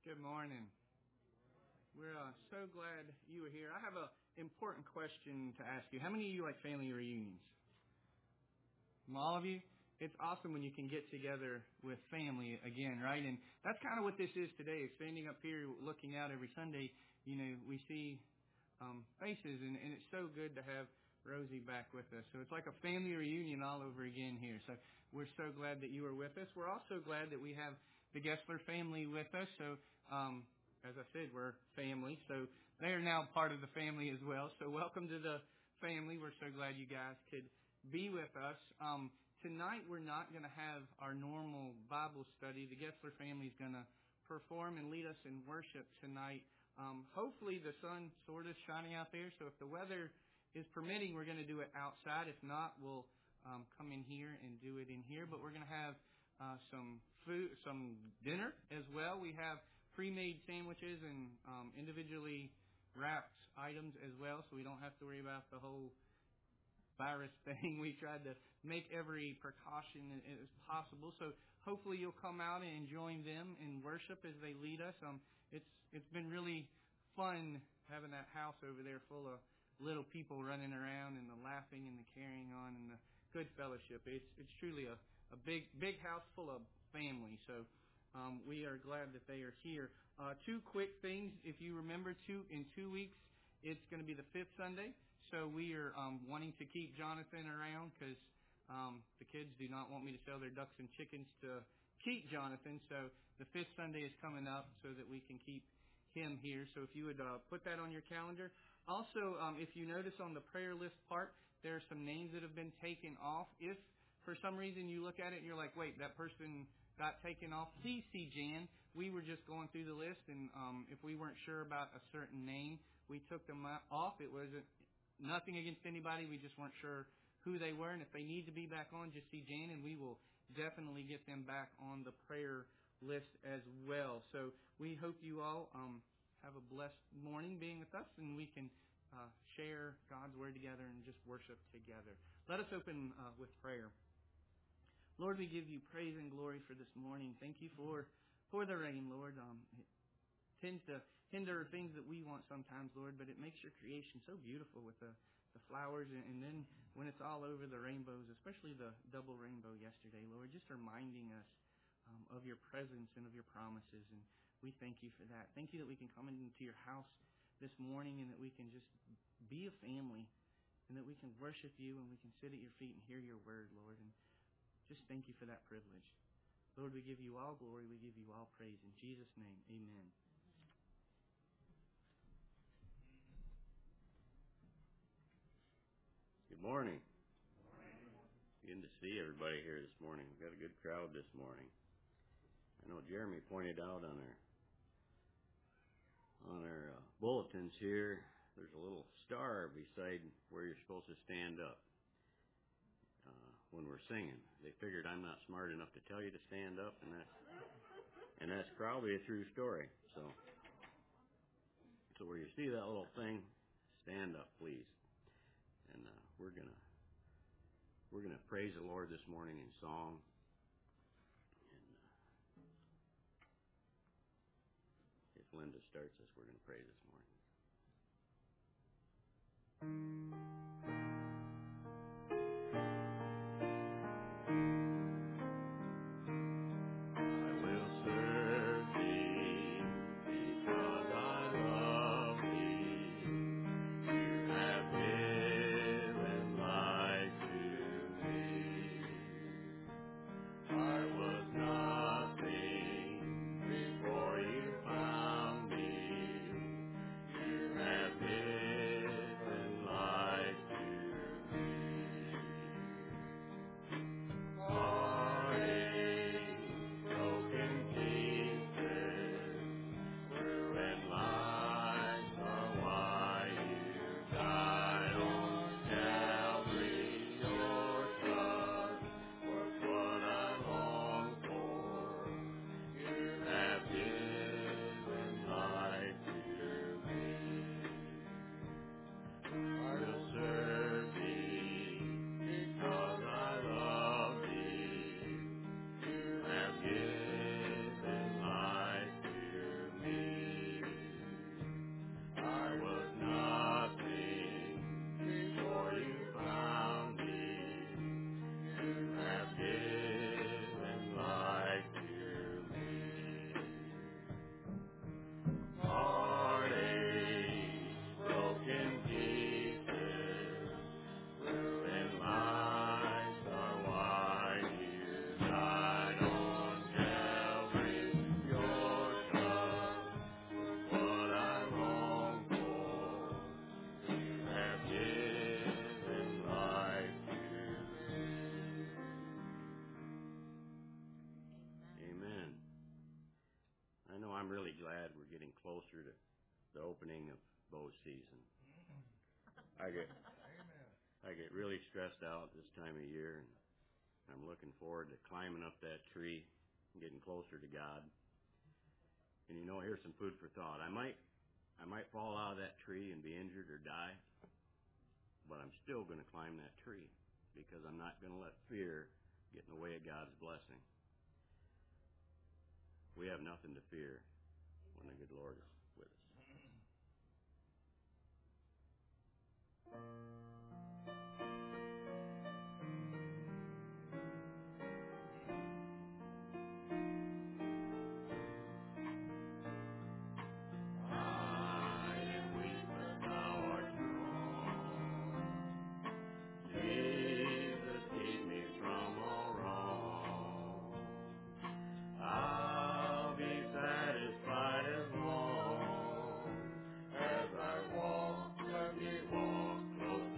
Good morning. We're so glad you were here. I have an important question to ask you. How many of you like family reunions? All of you? It's awesome when you can get together with family again, right? And that's kind of what this is today. Standing up here, looking out every Sunday, we see faces, and it's so good to have Rosie back with us. So it's like a family reunion all over again here. So we're so glad that you are with us. We're also glad that we have the Gessler family with us. So as I said, we're family. So they are now part of the family as well. So welcome to the family. We're so glad you guys could be with us. Tonight we're not going to have our normal Bible study. The Gessler family is going to perform and lead us in worship tonight. Hopefully the sun sort of shining out there. So if the weather is permitting, we're going to do it outside. If not, we'll come in here and do it in here. But we're going to have some food, some dinner as well. We have pre-made sandwiches and individually wrapped items as well, so we don't have to worry about the whole virus thing. We tried to make every precaution as possible. So hopefully you'll come out and join them in worship as they lead us. It's been really fun having that house over there full of little people running around and the laughing and the carrying on and the good fellowship. It's truly a big house full of family. So we are glad that they are here. Two quick things. If you remember, in 2 weeks, it's going to be the fifth Sunday. So we are wanting to keep Jonathan around because the kids do not want me to sell their ducks and chickens to keep Jonathan. So the fifth Sunday is coming up so that we can keep him here. So if you would put that on your calendar. Also, if you notice on the prayer list part, there are some names that have been taken off. If for some reason you look at it and you're like, wait, that person got taken off, please see Jan. We were just going through the list, and if we weren't sure about a certain name, we took them off. It wasn't nothing against anybody. We just weren't sure who they were, and if they need to be back on, just see Jan, and we will definitely get them back on the prayer list as well. So we hope you all have a blessed morning being with us, and we can share God's Word together and just worship together. Let us open with prayer. Lord, we give you praise and glory for this morning. Thank you for the rain, Lord. It tends to hinder things that we want sometimes, Lord, but it makes your creation so beautiful with the flowers. And then when it's all over the rainbows, especially the double rainbow yesterday, Lord, just reminding us of your presence and of your promises. And we thank you for that. Thank you that we can come into your house this morning and that we can just be a family and that we can worship you and we can sit at your feet and hear your word, Lord. And just thank you for that privilege. Lord, we give you all glory. We give you all praise. In Jesus' name, amen. Good morning. Good to see everybody here this morning. We've got a good crowd this morning. I know Jeremy pointed out on our bulletins here, there's a little star beside where you're supposed to stand up when we're singing. They figured I'm not smart enough to tell you to stand up, and that's probably a true story. So where you see that little thing, stand up, please. And we're gonna praise the Lord this morning in song. And if Linda starts us, we're gonna pray this morning. Life I'm really glad we're getting closer to the opening of bow season. I get really stressed out this time of year, and I'm looking forward to climbing up that tree and getting closer to God. And you know, here's some food for thought. I might fall out of that tree and be injured or die, but I'm still going to climb that tree because I'm not going to let fear get in the way of God's blessing. We have nothing to fear when the good Lord is with us. Jesus, keep me from all wrong. I'll be satisfied as long as I walk, let me walk close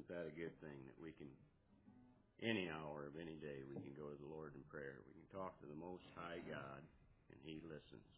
Isn't that a good thing that we can, any hour of any day, we can go to the Lord in prayer. We can talk to the Most High God, and He listens.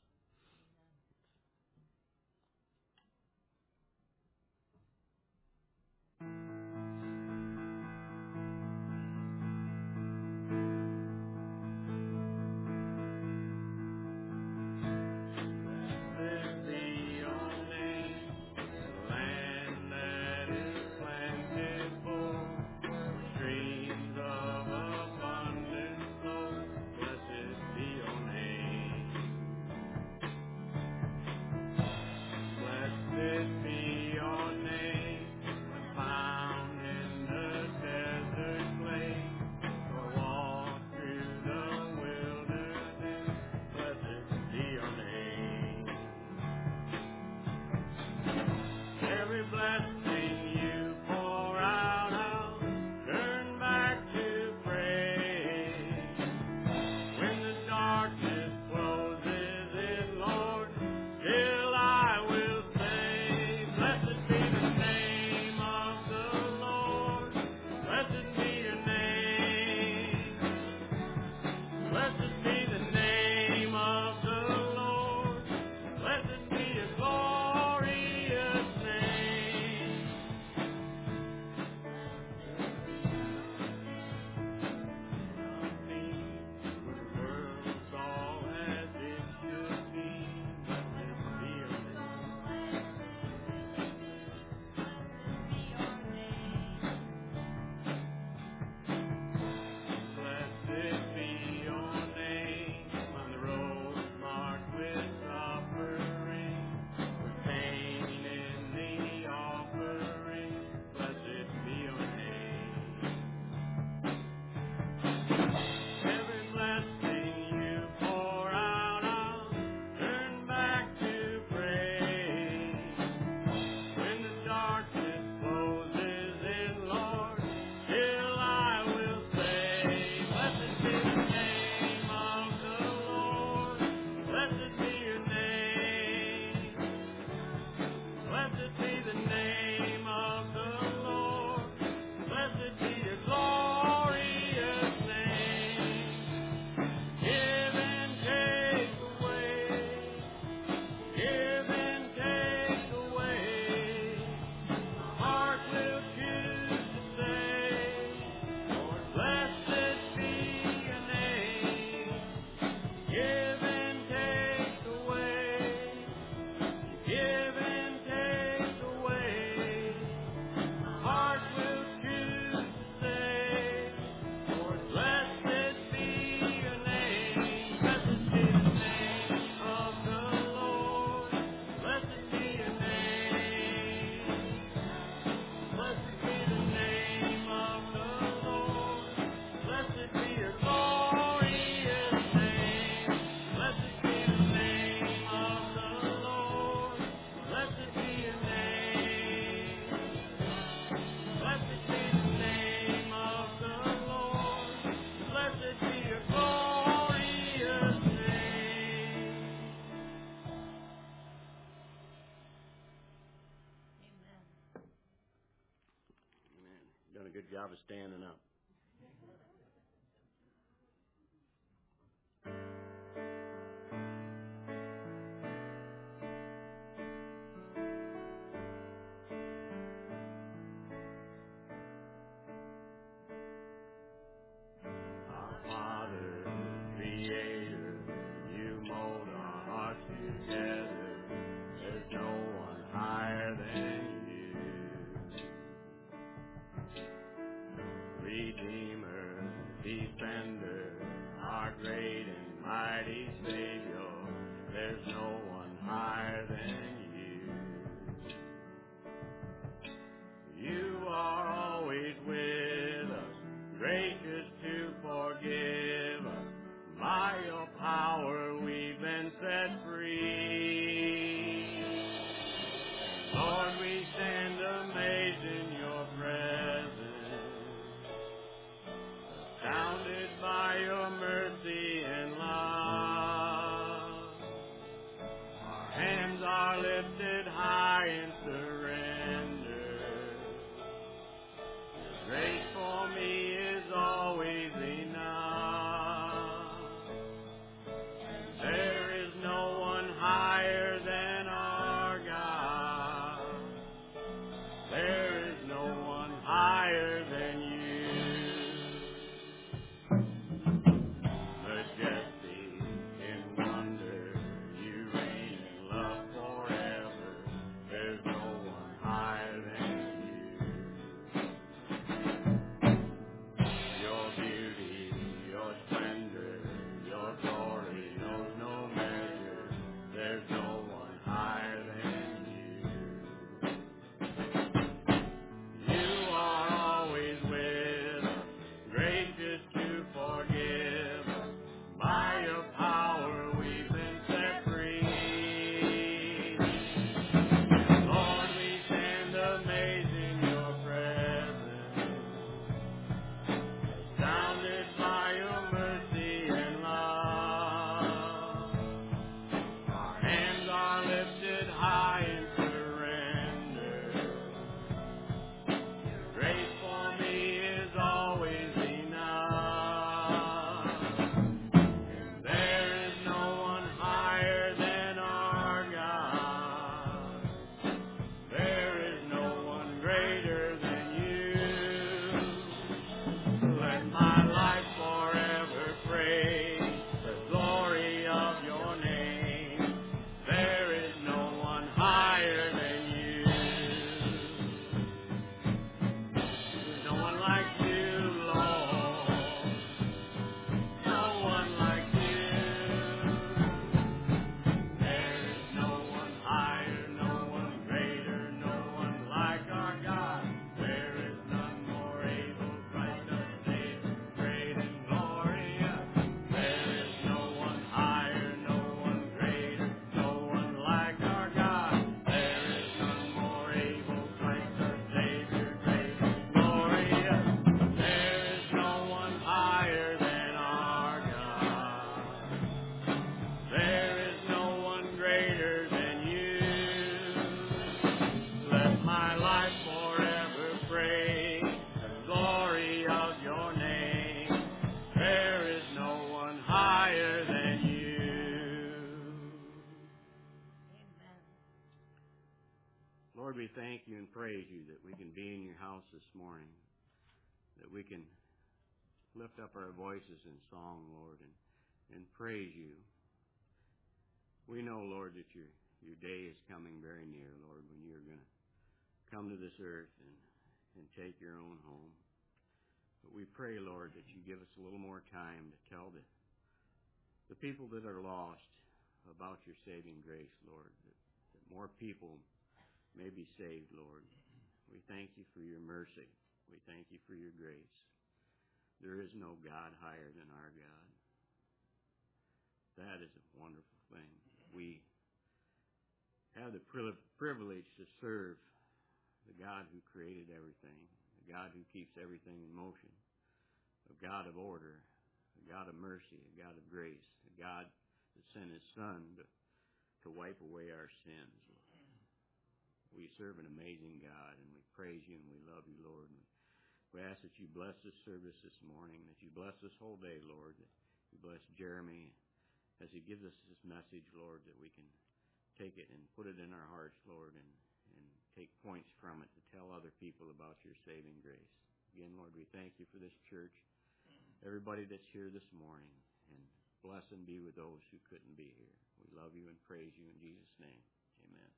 Done a good job of standing up. Our Father, Creator, you mold our hearts together. There's no one higher than you. Redeemer, Defender, our great and mighty Savior, there's no one higher than you. You are always with us, gracious to forgive us. By your power we've been set free. Lord, we stand amazed in your presence, astounded by your mercy and love. Our hands are lifted we thank you and praise you that we can be in your house this morning, that we can lift up our voices in song, Lord, and praise you. We know, Lord, that your day is coming very near, Lord, when you're going to come to this earth and take your own home. But we pray, Lord, that you give us a little more time to tell the people that are lost about your saving grace, Lord, that more people may be saved, Lord. We thank you for your mercy. We thank you for your grace. There is no God higher than our God. That is a wonderful thing. We have the privilege to serve the God who created everything, the God who keeps everything in motion, a God of order, a God of mercy, a God of grace, a God that sent his Son to wipe away our sins. We serve an amazing God, and we praise you and we love you, Lord. And we ask that you bless this service this morning, that you bless this whole day, Lord, that you bless Jeremy as he gives us this message, Lord, that we can take it and put it in our hearts, Lord, and take points from it to tell other people about your saving grace. Again, Lord, we thank you for this church, everybody that's here this morning, and bless and be with those who couldn't be here. We love you and praise you in Jesus' name. Amen.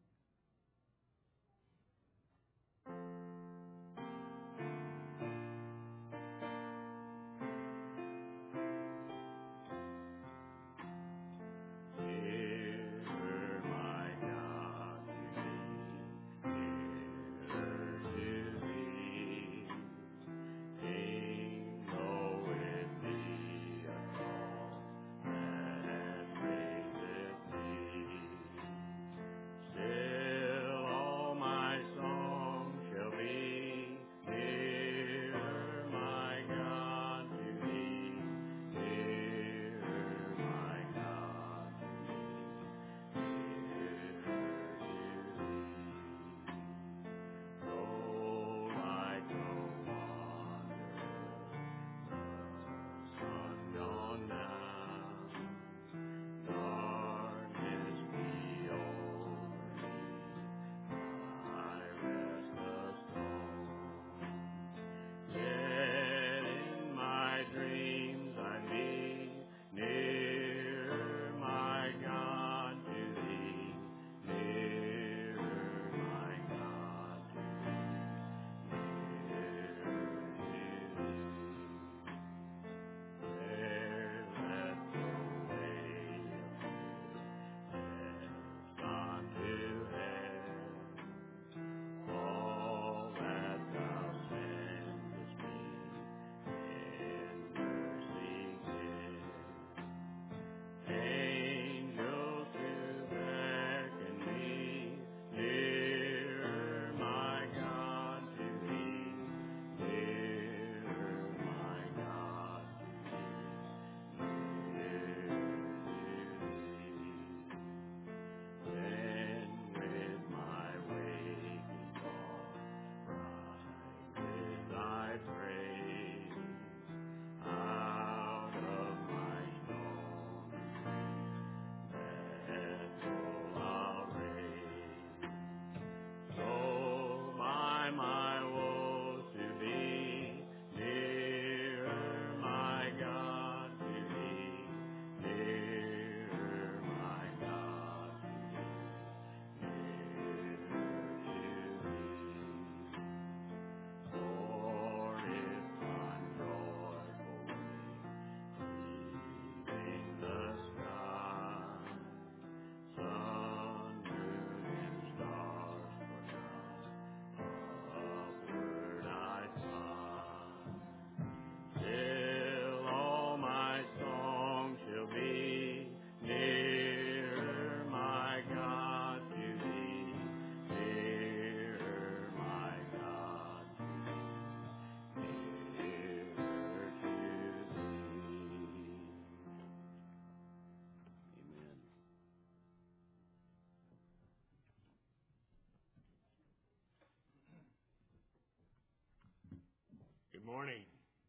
Good morning.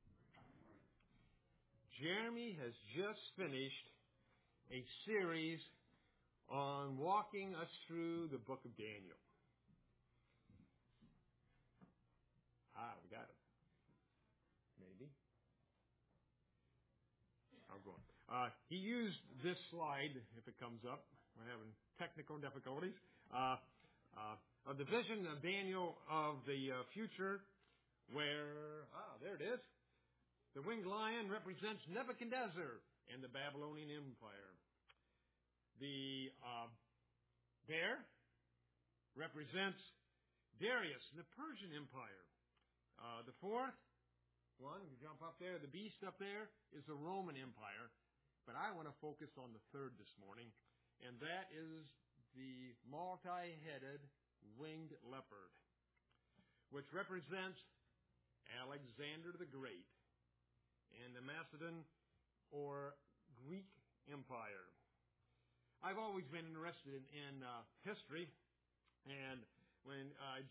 Jeremy has just finished a series on walking us through the book of Daniel. going. He used this slide, if it comes up. We're having technical difficulties. Of the vision of Daniel of the future, where, there it is. The winged lion represents Nebuchadnezzar and the Babylonian Empire. The bear represents Darius and the Persian Empire. The fourth one, you jump up there, the beast up there is the Roman Empire. But I want to focus on the third this morning, and that is the multi-headed winged leopard, which represents Alexander the Great and the Macedon or Greek Empire. I've always been interested in history, and when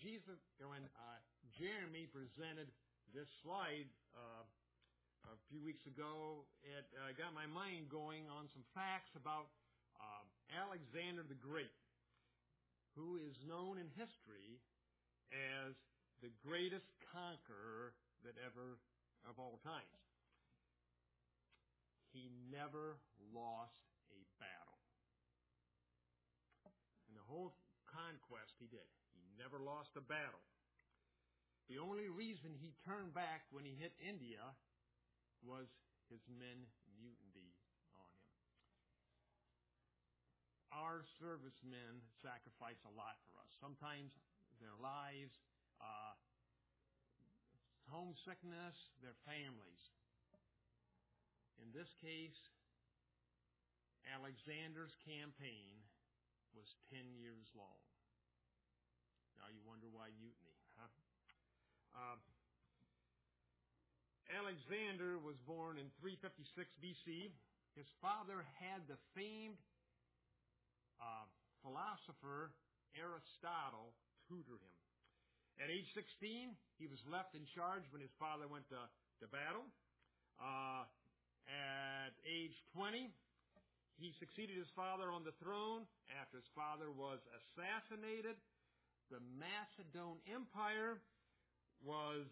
Jeremy presented this slide a few weeks ago, it got my mind going on some facts about Alexander the Great, who is known in history as the greatest conqueror that ever of all times. He never lost a battle. In the whole conquest he did, he never lost a battle. The only reason he turned back when he hit India was his men mutinied on him. Our servicemen sacrifice a lot for us. Sometimes their lives, homesickness, their families. In this case, Alexander's campaign was 10 years long. Now you wonder why mutiny, huh? Alexander was born in 356 BC. His father had the famed philosopher Aristotle tutor him. At age 16, he was left in charge when his father went to battle. At age 20, he succeeded his father on the throne after his father was assassinated. The Macedon Empire was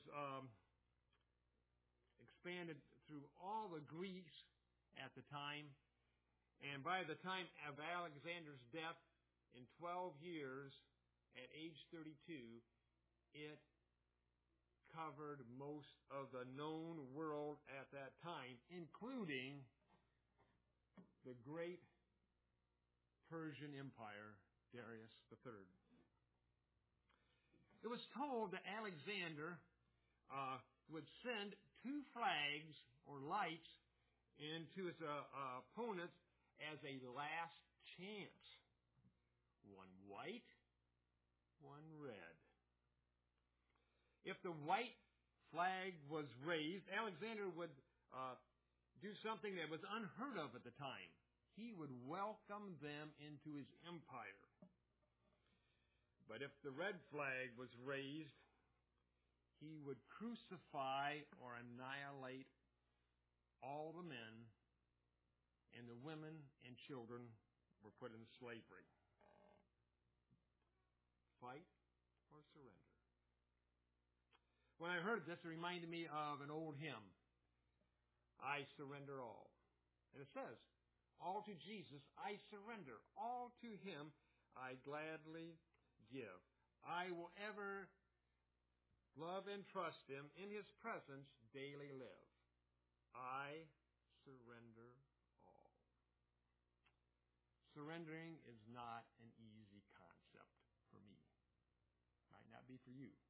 expanded through all the Greece at the time. And by the time of Alexander's death, in 12 years, at age 32, it covered most of the known world at that time, including the great Persian Empire, Darius III. It was told that Alexander would send 2 flags or lights into his opponents as a last chance. One white, one red. If the white flag was raised, Alexander would do something that was unheard of at the time. He would welcome them into his empire. But if the red flag was raised, he would crucify or annihilate all the men, and the women and children were put into slavery. Fight or surrender. When I heard this, it reminded me of an old hymn, I Surrender All. And it says, all to Jesus I surrender, all to Him I gladly give. I will ever love and trust Him, in His presence daily live. I surrender all. Surrendering is not an easy concept for me. Might not be for you.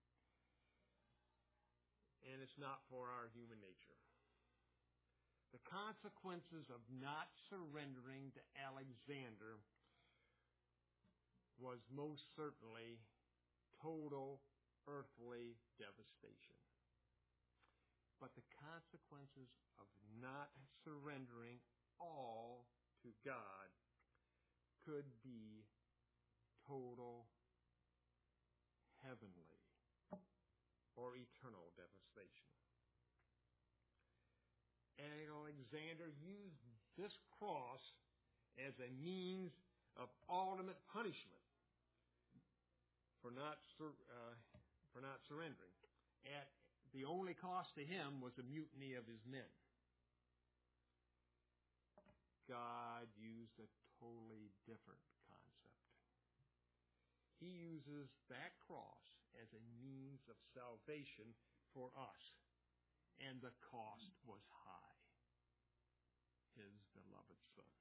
And it's not for our human nature. The consequences of not surrendering to Alexander was most certainly total earthly devastation. But the consequences of not surrendering all to God could be total heavenly or eternal devastation. Alexander used this cross as a means of ultimate punishment for not surrendering. The only cost to him was the mutiny of his men. God used a totally different concept. He uses that cross as a means of salvation for us, and the cost was high. His beloved Son.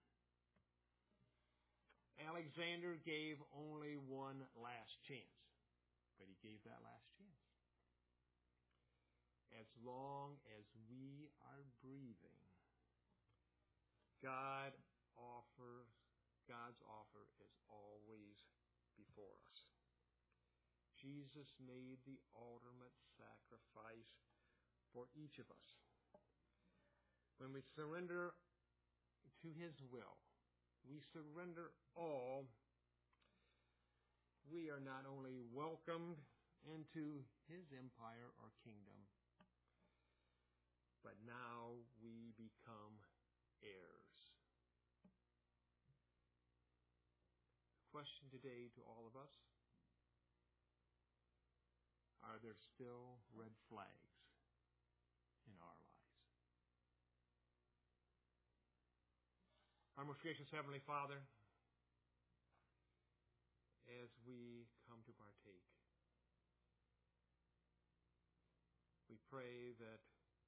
Alexander gave only one last chance, but he gave that last chance. As long as we are breathing, God's offer is always before us. Jesus made the ultimate sacrifice for each of us. When we surrender to His will, we surrender all, we are not only welcomed into His empire or kingdom, but now we become heirs. The question today to all of us: are there still red flags in our lives? Our most gracious Heavenly Father, as we come to partake, we pray that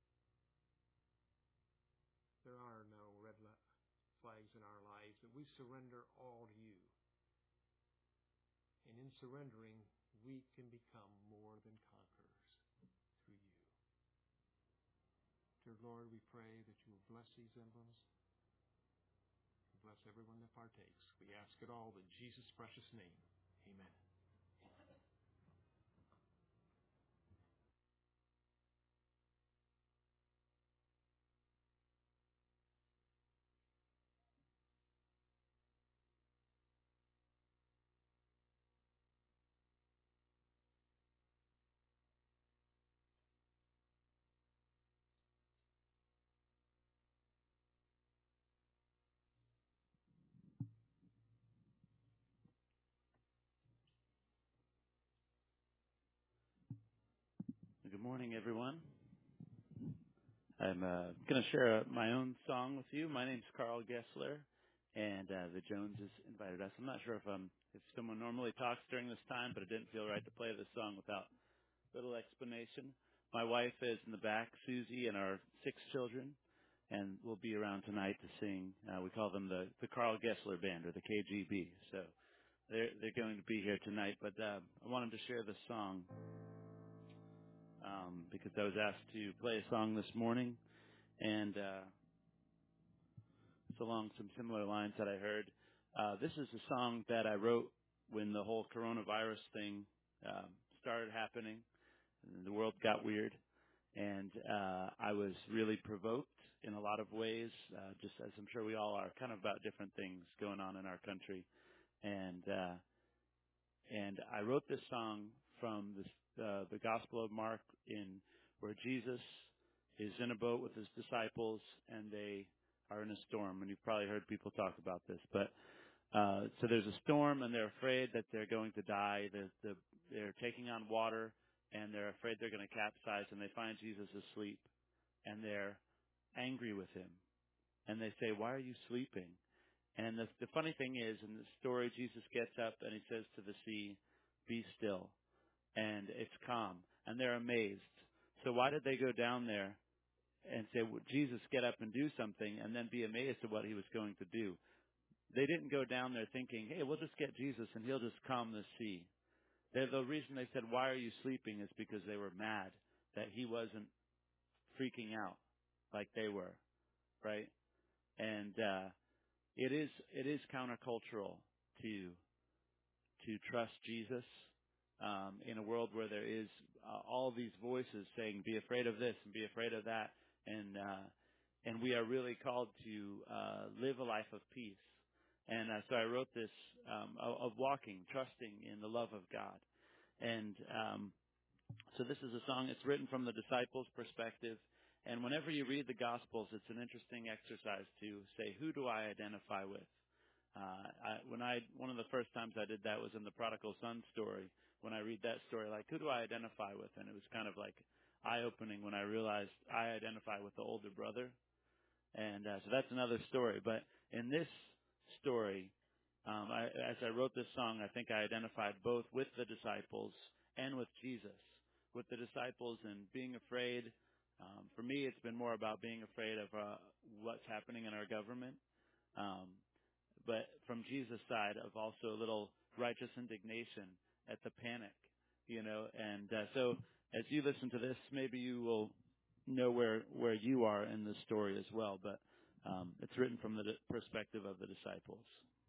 there are no red flags in our lives, that we surrender all to you. And in surrendering, we can become more than conquerors through you. Dear Lord, we pray that you will bless these emblems and bless everyone that partakes. We ask it all in Jesus' precious name. Amen. Good morning, everyone. I'm going to share my own song with you. My name's Carl Gessler, and the Joneses invited us. I'm not sure if someone normally talks during this time, but it didn't feel right to play this song without a little explanation. My wife is in the back, Susie, and our 6 children, and we'll be around tonight to sing. We call them the Carl Gessler Band, or the KGB. So they're going to be here tonight, but I wanted to share this song because I was asked to play a song this morning, and it's along some similar lines that I heard. This is a song that I wrote when the whole coronavirus thing started happening, and the world got weird, and I was really provoked in a lot of ways, just as I'm sure we all are, kind of about different things going on in our country, and I wrote this song from the Gospel of Mark, where Jesus is in a boat with his disciples, and they are in a storm. And you've probably heard people talk about this. But so there's a storm, and they're afraid that they're going to die. They're taking on water, and they're afraid they're going to capsize. And they find Jesus asleep, and they're angry with him. And they say, "Why are you sleeping?" And the funny thing is, in the story, Jesus gets up, and he says to the sea, "Be still." And it's calm, and they're amazed. So why did they go down there and say, well, Jesus, get up and do something, and then be amazed at what he was going to do? They didn't go down there thinking, hey, we'll just get Jesus, and he'll just calm the sea. The reason they said, why are you sleeping, is because they were mad that he wasn't freaking out like they were, right? And it is countercultural to trust Jesus. In a world where there is all these voices saying, be afraid of this and be afraid of that. And we are really called to live a life of peace. And so I wrote this of walking, trusting in the love of God. And so this is a song. It's written from the disciples' perspective. And whenever you read the Gospels, it's an interesting exercise to say, who do I identify with? One of the first times I did that was in the prodigal son story. When I read that story, like, who do I identify with? And it was kind of like eye-opening when I realized I identify with the older brother. And so that's another story. But in this story, as I wrote this song, I think I identified both with the disciples and with Jesus. With the disciples and being afraid. For me, it's been more about being afraid of what's happening in our government. But from Jesus' side, of also a little righteous indignation at the panic, And so as you listen to this, maybe you will know where you are in the story as well. But it's written from the perspective of the disciples.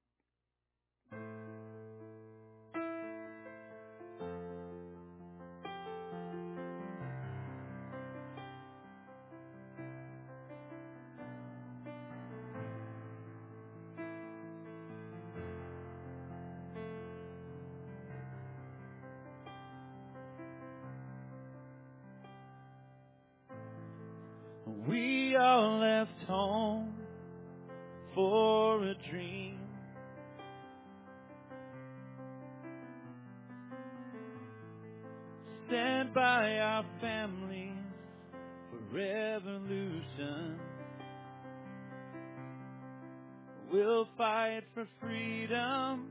We all left home for a dream. Stand by our families for revolution. We'll fight for freedom.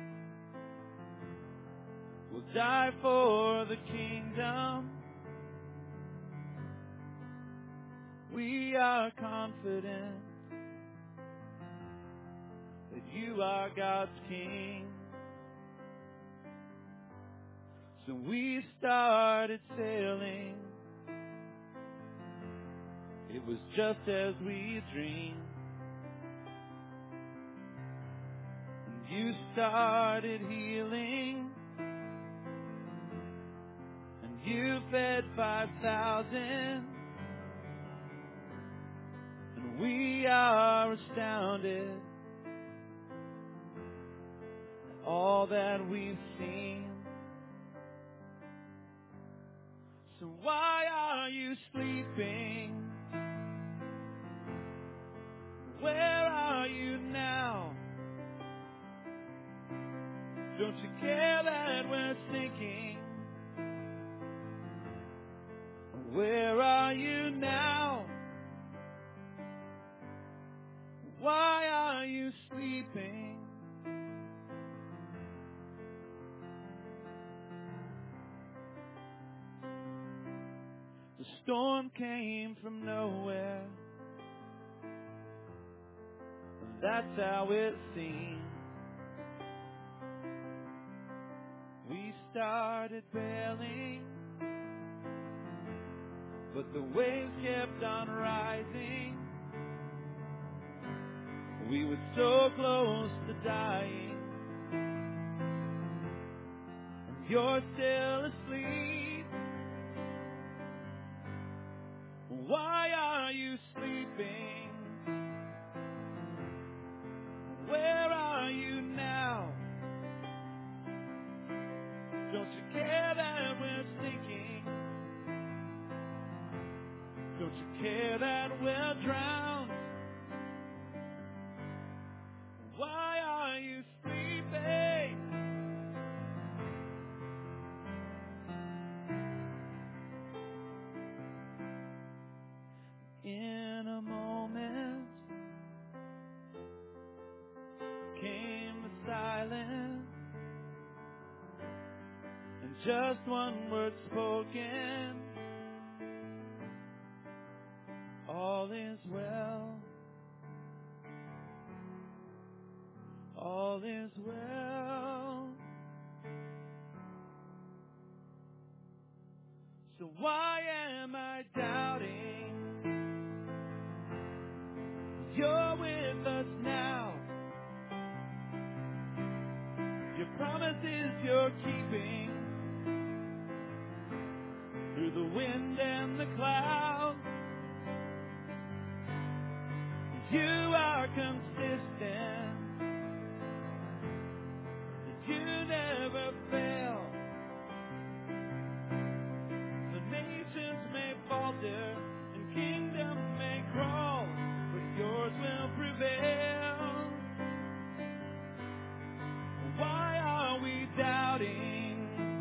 We'll die for the kingdom. We are confident that you are God's King. So we started sailing. It was just as we dreamed. And you started healing. And you fed 5,000. And we are astounded at all that we've seen. So why are you sleeping? Where are you now? Don't you care that we're sinking? Where are you now? Why are you sleeping? The storm came from nowhere. That's how it seemed. We started bailing, but the waves kept on rising. We were so close to dying, and you're still asleep. Why are you sleeping? Where are you now? Don't you care that we're sinking? Don't you care that we're drowned? Why are you sleeping? In a moment came the silence, and just one word spoken. All is well. All is well. So why am I doubting? You're with us now. Your promises you're keeping through the wind and the clouds. You are consistent. You never fail. The nations may falter and kingdoms may crawl, but yours will prevail. Why are we doubting?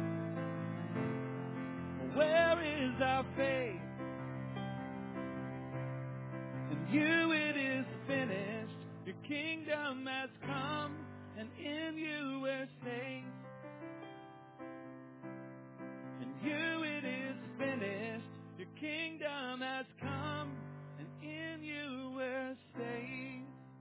Where is our faith? In you it is finished. Your kingdom has come, and in you we're safe. In you it is finished. Your kingdom has come, and in you we're safe.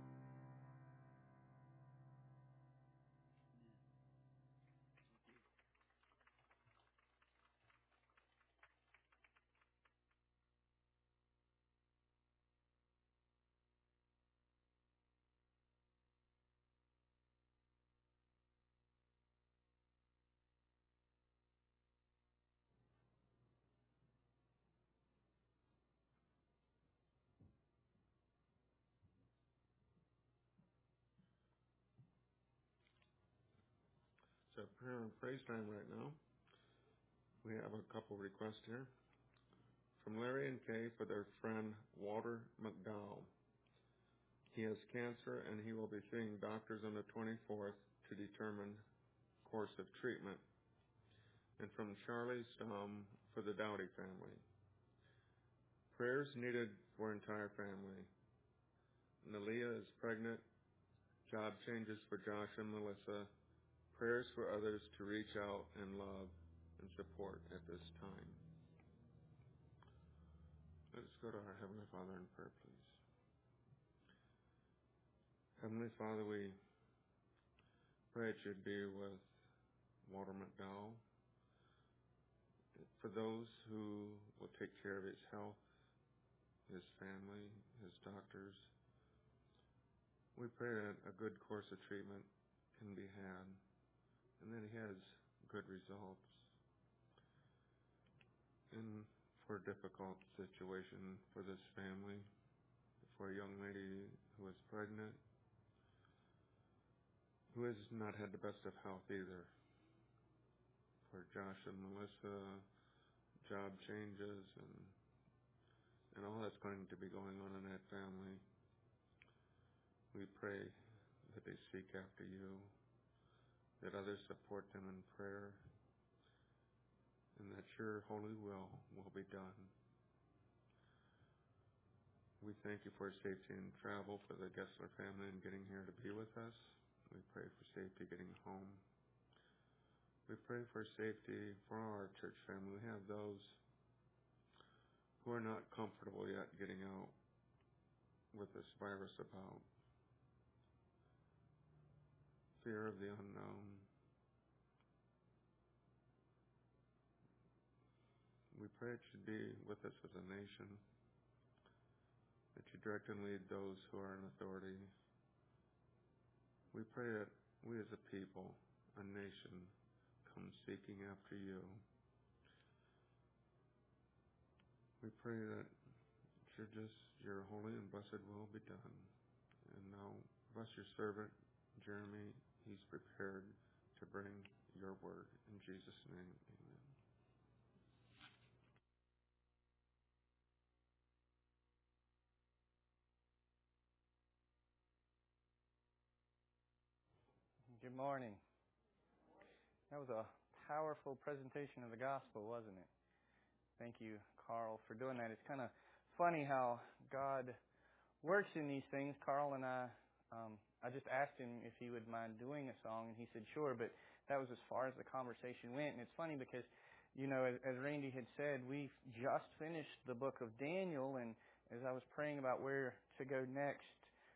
It's a prayer and praise time right now. We have a couple requests here. From Larry and Kay for their friend Walter McDowell. He has cancer and he will be seeing doctors on the 24th to determine course of treatment. And from Charlie Stom for the Dowdy family. Prayers needed for entire family. Nalia is pregnant. Job changes for Josh and Melissa. Prayers for others to reach out and love and support at this time. Let's go to our Heavenly Father in prayer, please. Heavenly Father, we pray it should be with Walter McDowell. For those who will take care of his health, his family, his doctors, we pray that a good course of treatment can be had and that he has good results. And for a difficult situation for this family, for a young lady who is pregnant, who has not had the best of health either. For Josh and Melissa, job changes and all that's going to be going on in that family. We pray that they seek after you, that others support them in prayer, and that your holy will be done. We thank you for safety in travel for the Gessler family and getting here to be with us. We pray for safety getting home. We pray for safety for our church family. We have those who are not comfortable yet getting out with this virus about. Fear of the unknown. We pray it should be with us as a nation, that you direct and lead those who are in authority. We pray that we as a people, a nation, come seeking after you. We pray that your holy and blessed will be done. And now bless your servant, Jeremy. He's prepared to bring your word. In Jesus' name, amen. Good morning. That was a powerful presentation of the gospel, wasn't it? Thank you, Carl, for doing that. It's kind of funny how God works in these things. Carl and I just asked him if he would mind doing a song, and he said sure, but that was as far as the conversation went. And it's funny because, you know, as Randy had said, we've just finished the book of Daniel, and as I was praying about where to go next,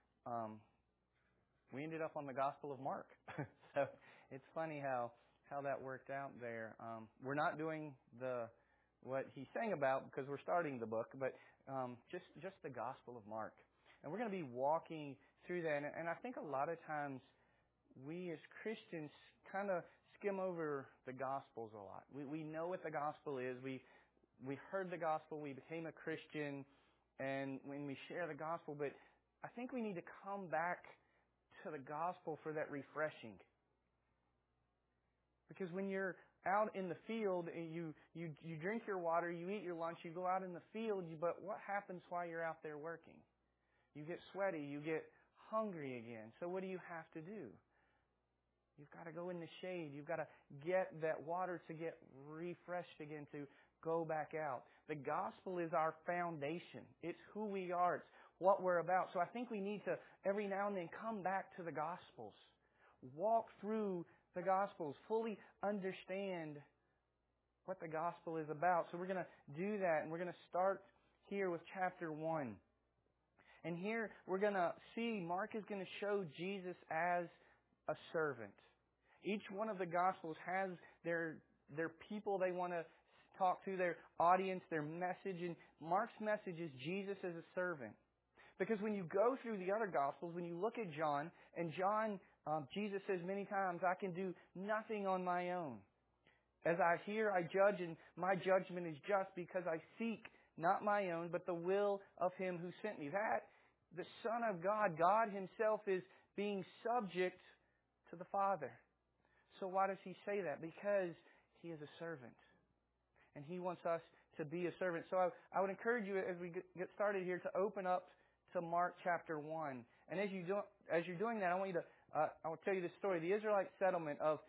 we ended up on the Gospel of Mark. So it's funny how that worked out there. We're not doing what he sang about because we're starting the book, but just the Gospel of Mark. And we're going to be walking through that. And I think a lot of times we as Christians kind of skim over the Gospels a lot. We know what the Gospel is. We heard the Gospel. We became a Christian. And when we share the Gospel, but I think we need to come back to the Gospel for that refreshing. Because when you're out in the field, you drink your water, you eat your lunch, you go out in the field, but what happens while you're out there working? You get sweaty, you get hungry again. So what do you have to do? You've got to go in the shade. You've got to get that water to get refreshed again, to go back out. The gospel is our foundation. It's who we are. It's what we're about. So I think we need to, every now and then, come back to the Gospels. Walk through the Gospels. Fully understand what the Gospel is about. So we're going to do that, and we're going to start here with chapter 1. And here we're going to see, Mark is going to show Jesus as a servant. Each one of the Gospels has their people they want to talk to, their audience, their message. And Mark's message is Jesus as a servant. Because when you go through the other Gospels, when you look at John, and John, Jesus says many times, I can do nothing on my own. As I hear, I judge, and my judgment is just because I seek not my own, but the will of Him who sent me. That, the Son of God, God Himself, is being subject to the Father. So why does He say that? Because He is a servant. And He wants us to be a servant. So I would encourage you, as we get started here, to open up to Mark chapter 1. And as you're doing that, I want you to, I will tell you this story. The Israelite settlement of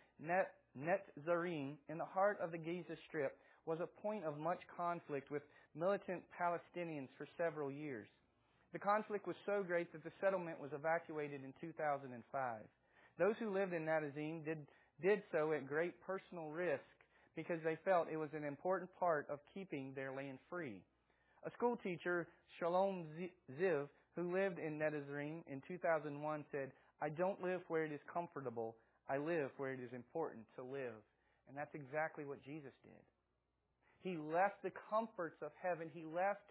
Netzarim in the heart of the Giza Strip was a point of much conflict with militant Palestinians for several years. The conflict was so great that the settlement was evacuated in 2005. Those who lived in Netzarim did so at great personal risk because they felt it was an important part of keeping their land free. A school teacher, Shalom Ziv, who lived in Netzarim in 2001 said, I don't live where it is comfortable. I live where it is important to live. And that's exactly what Jesus did. He left the comforts of heaven. He left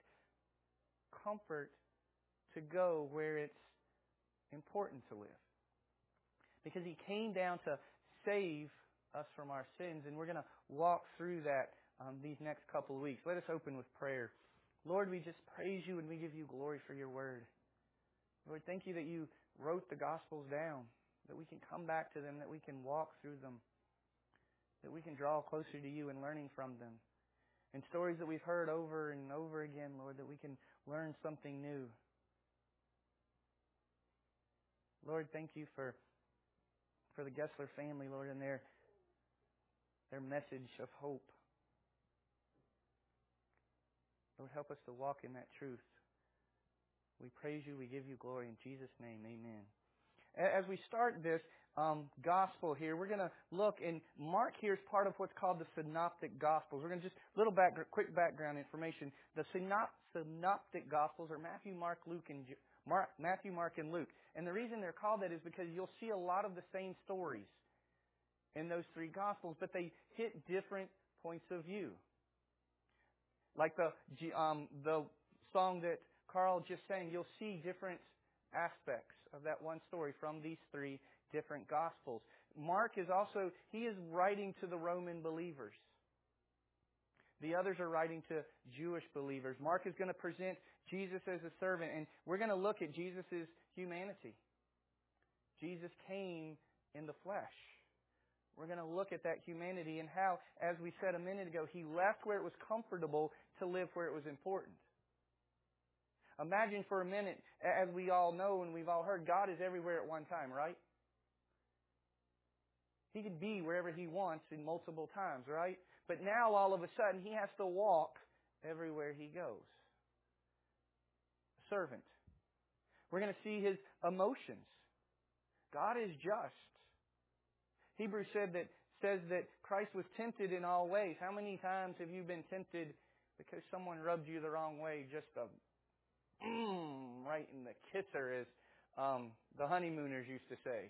comfort to go where it's important to live. Because He came down to save us from our sins. And we're going to walk through that these next couple of weeks. Let us open with prayer. Lord, we just praise You and we give You glory for Your Word. Lord, thank You that You wrote the Gospels down, that we can come back to them, that we can walk through them, that we can draw closer to You in learning from them. And stories that we've heard over and over again, Lord, that we can learn something new. Lord, thank You for the Gessler family, Lord, and their message of hope. Lord, help us to walk in that truth. We praise You. We give You glory. In Jesus' name, amen. As we start this gospel here, we're going to look, and Mark here is part of what's called the Synoptic Gospels. We're going to just quick background information. The Synoptic Gospels are Matthew, Mark, and Luke. And the reason they're called that is because you'll see a lot of the same stories in those three Gospels, but they hit different points of view. Like the song that Carl just sang, you'll see different aspects of that one story from these three different Gospels. Mark is writing to the Roman believers. The others are writing to Jewish believers. Mark is going to present Jesus as a servant, and we're going to look at Jesus' humanity. Jesus came in the flesh. We're going to look at that humanity and how, as we said a minute ago, He left where it was comfortable to live where it was important. Imagine for a minute, as we all know and we've all heard, God is everywhere at one time, right? He could be wherever He wants in multiple times, right? But now all of a sudden He has to walk everywhere He goes. A servant. We're going to see His emotions. God is just. Hebrews says that Christ was tempted in all ways. How many times have you been tempted because someone rubbed you the wrong way? Just right in the kisser, as the honeymooners used to say.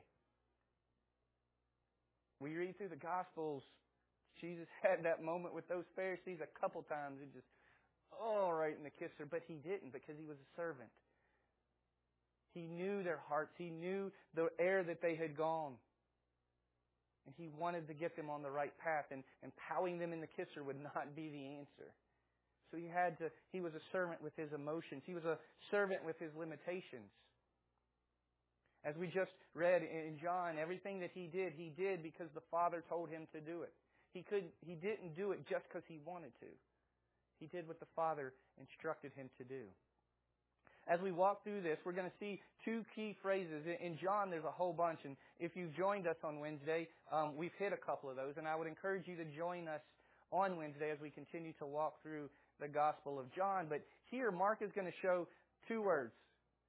We read through the Gospels, Jesus had that moment with those Pharisees a couple times. It just, right in the kisser. But He didn't, because He was a servant. He knew their hearts. He knew the error that they had gone. And He wanted to get them on the right path. And powing them in the kisser would not be the answer. So He was a servant with His emotions. He was a servant with His limitations. As we just read in John, everything that He did because the Father told Him to do it. He didn't do it just because He wanted to. He did what the Father instructed Him to do. As we walk through this, we're going to see two key phrases. In John, there's a whole bunch. And if you've joined us on Wednesday, we've hit a couple of those. And I would encourage you to join us on Wednesday as we continue to walk through the Gospel of John. But here, Mark is going to show two words.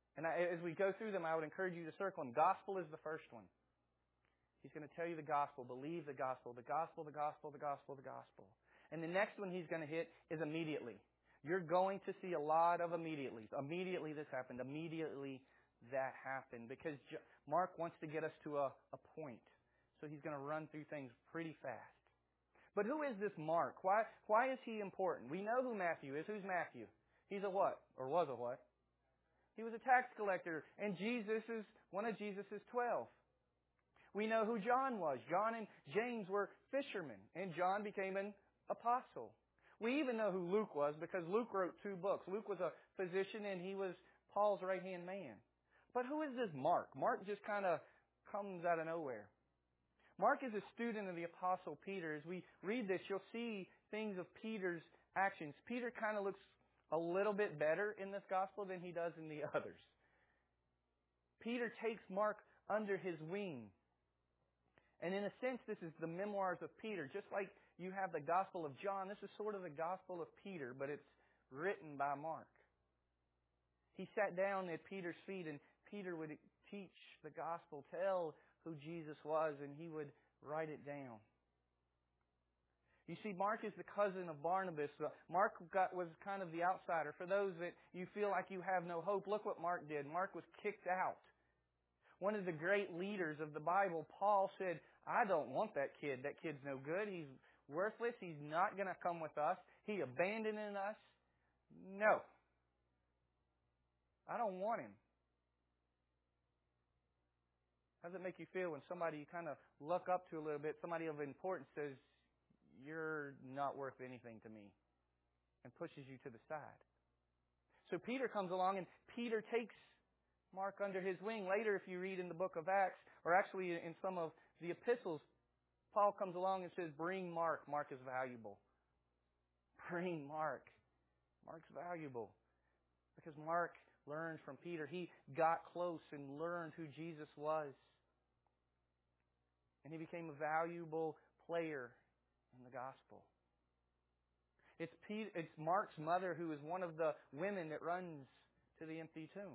And as we go through them, I would encourage you to circle them. Gospel is the first one. He's going to tell you the gospel. Believe the gospel. The gospel, the gospel, the gospel, the gospel. And the next one he's going to hit is immediately. You're going to see a lot of immediately. Immediately this happened. Immediately that happened. Because Mark wants to get us to a point. So he's going to run through things pretty fast. But who is this Mark? Why is he important? We know who Matthew is. Who's Matthew? He's a what? Or was a what? He was a tax collector. And Jesus is one of Jesus' 12. We know who John was. John and James were fishermen. And John became an apostle. We even know who Luke was because Luke wrote 2 books. Luke was a physician and he was Paul's right-hand man. But who is this Mark? Mark just kind of comes out of nowhere. Mark is a student of the Apostle Peter. As we read this, you'll see things of Peter's actions. Peter kind of looks a little bit better in this gospel than he does in the others. Peter takes Mark under his wing. And in a sense, this is the memoirs of Peter. Just like you have the Gospel of John, this is sort of the Gospel of Peter, but it's written by Mark. He sat down at Peter's feet, and Peter would teach the Gospel, tell who Jesus was, and he would write it down. You see, Mark is the cousin of Barnabas. Mark was kind of the outsider. For those that you feel like you have no hope, look what Mark did. Mark was kicked out. One of the great leaders of the Bible, Paul, said, I don't want that kid. That kid's no good. He's worthless. He's not going to come with us. He abandoned us. No. I don't want him. How does it make you feel when somebody you kind of look up to a little bit, somebody of importance says, you're not worth anything to me, and pushes you to the side? So Peter comes along, and Peter takes Mark under his wing. Later, if you read in the book of Acts, or actually in some of the epistles, Paul comes along and says, bring Mark. Mark is valuable. Bring Mark. Mark's valuable. Because Mark learned from Peter. He got close and learned who Jesus was. And he became a valuable player in the gospel. It's Mark's mother who is one of the women that runs to the empty tomb.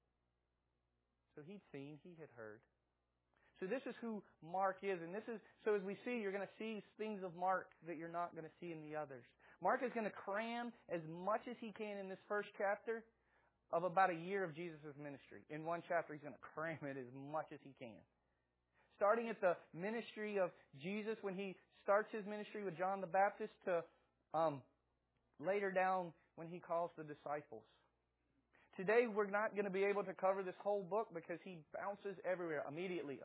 So he'd seen, he had heard. So this is who Mark is. And this is, so as we see, you're going to see things of Mark that you're not going to see in the others. Mark is going to cram as much as he can in this first chapter of about a year of Jesus' ministry. In one chapter, he's going to cram it as much as he can. Starting at the ministry of Jesus when he starts his ministry with John the Baptist to later down when he calls the disciples. Today, we're not going to be able to cover this whole book because he bounces everywhere. Immediately.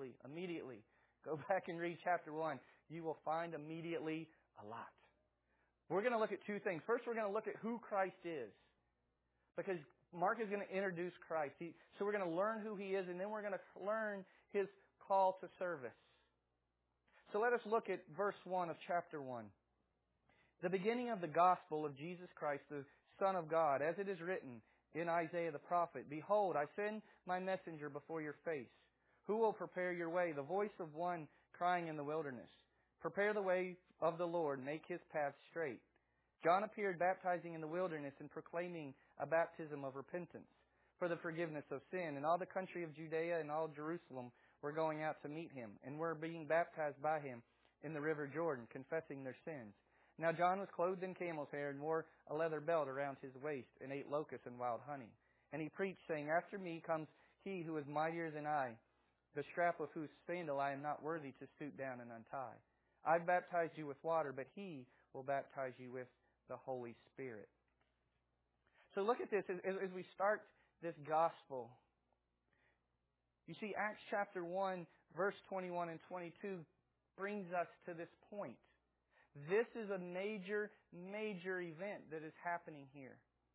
Go back and read chapter 1. You will find immediately a lot. We're going to look at 2 things. First, we're going to look at who Christ is. Because Mark is going to introduce Christ. So we're going to learn who he is, and then we're going to learn his call to service. So let us look at verse 1 of chapter 1. The beginning of the gospel of Jesus Christ, the Son of God, as it is written in Isaiah the prophet, behold, I send my messenger before your face, who will prepare your way, the voice of one crying in the wilderness. Prepare the way of the Lord, make his path straight. John appeared baptizing in the wilderness and proclaiming a baptism of repentance for the forgiveness of sin. And all the country of Judea and all Jerusalem were going out to meet him, and were being baptized by him in the river Jordan, confessing their sins. Now John was clothed in camel's hair and wore a leather belt around his waist and ate locusts and wild honey. And he preached, saying, After me comes he who is mightier than I, the strap of whose sandal I am not worthy to stoop down and untie. I've baptized you with water, but he will baptize you with the Holy Spirit. So look at this as we start this gospel. You see, Acts chapter 1, verse 21 and 22 brings us to this point. This is a major, major event that is happening here.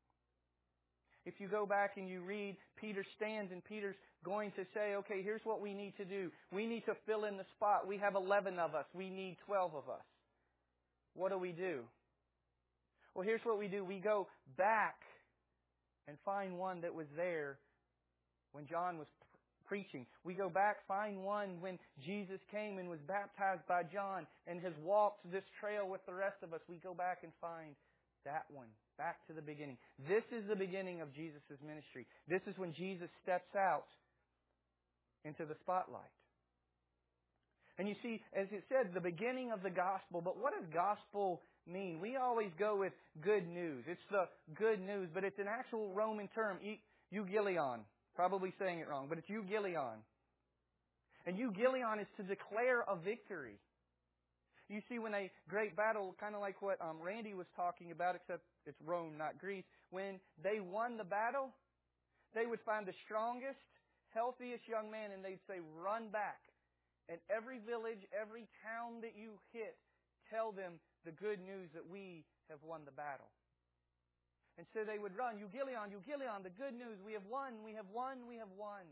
If you go back and you read, Peter stands and Peter's going to say, okay, here's what we need to do. We need to fill in the spot. We have 11 of us. We need 12 of us. What do? Well, here's what we do. We go back and find one that was there when John was preaching. We go back, find one when Jesus came and was baptized by John and has walked this trail with the rest of us. We go back and find That one. Back to the beginning. This is the beginning of Jesus' ministry. This is when Jesus steps out into the spotlight. And you see, as it said, the beginning of the gospel. But what does gospel mean? We always go with good news. It's the good news, but it's an actual Roman term, euangelion. Probably saying it wrong, but it's euangelion. And euangelion is to declare a victory. You see, when a great battle, kind of like what Randy was talking about, except it's Rome, not Greece, when they won the battle, they would find the strongest, healthiest young man and they'd say, run back. And every village, every town that you hit, tell them the good news that we have won the battle. And so they would run, euangelion, euangelion, the good news, we have won, we have won, we have won.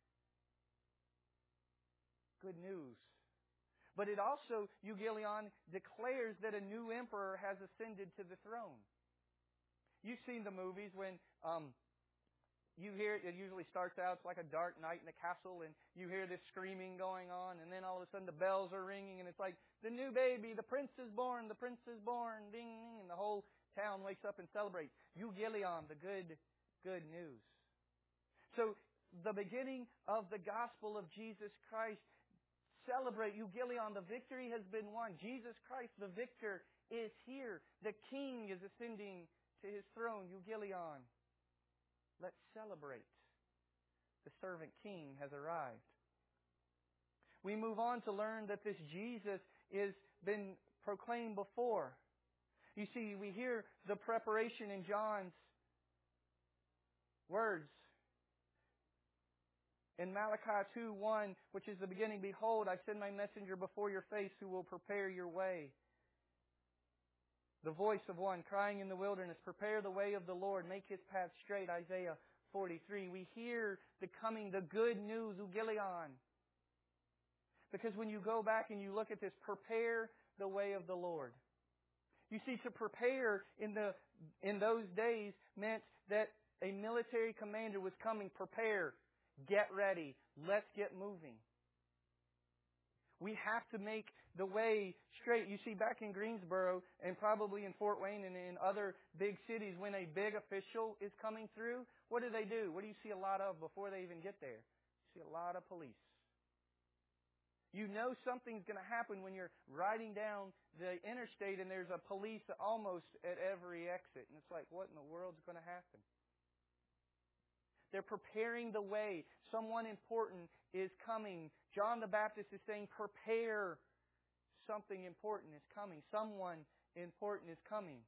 Good news. But it also, euangelion, declares that a new emperor has ascended to the throne. You've seen the movies when you hear it usually starts out, it's like a dark night in the castle, and you hear this screaming going on, and then all of a sudden the bells are ringing, and it's like, the new baby, the prince is born, ding, ding, and the whole town wakes up and celebrates. Euangelion, the good news. So, the beginning of the gospel of Jesus Christ, celebrate euangelion, the victory has been won. Jesus Christ, the victor, is here. The king is ascending to his throne, euangelion. Let's celebrate. The servant king has arrived. We move on to learn that this Jesus has been proclaimed before. You see, we hear the preparation in John's words. In Malachi 2:1, which is the beginning, behold, I send my messenger before your face who will prepare your way. The voice of one crying in the wilderness, prepare the way of the Lord, make His path straight, Isaiah 43. We hear the coming, the good news, euangelion. Because when you go back and you look at this, prepare the way of the Lord. You see, to prepare in those days meant that a military commander was coming, prepare, get ready, let's get moving. We have to make the way straight. You see, back in Greensboro and probably in Fort Wayne and in other big cities, when a big official is coming through, what do? What do you see a lot of before they even get there? You see a lot of police. You know something's going to happen when you're riding down the interstate and there's a police almost at every exit. And it's like, what in the world's going to happen? They're preparing the way. Someone important is coming. John the Baptist is saying, prepare. Something important is coming. Someone important is coming.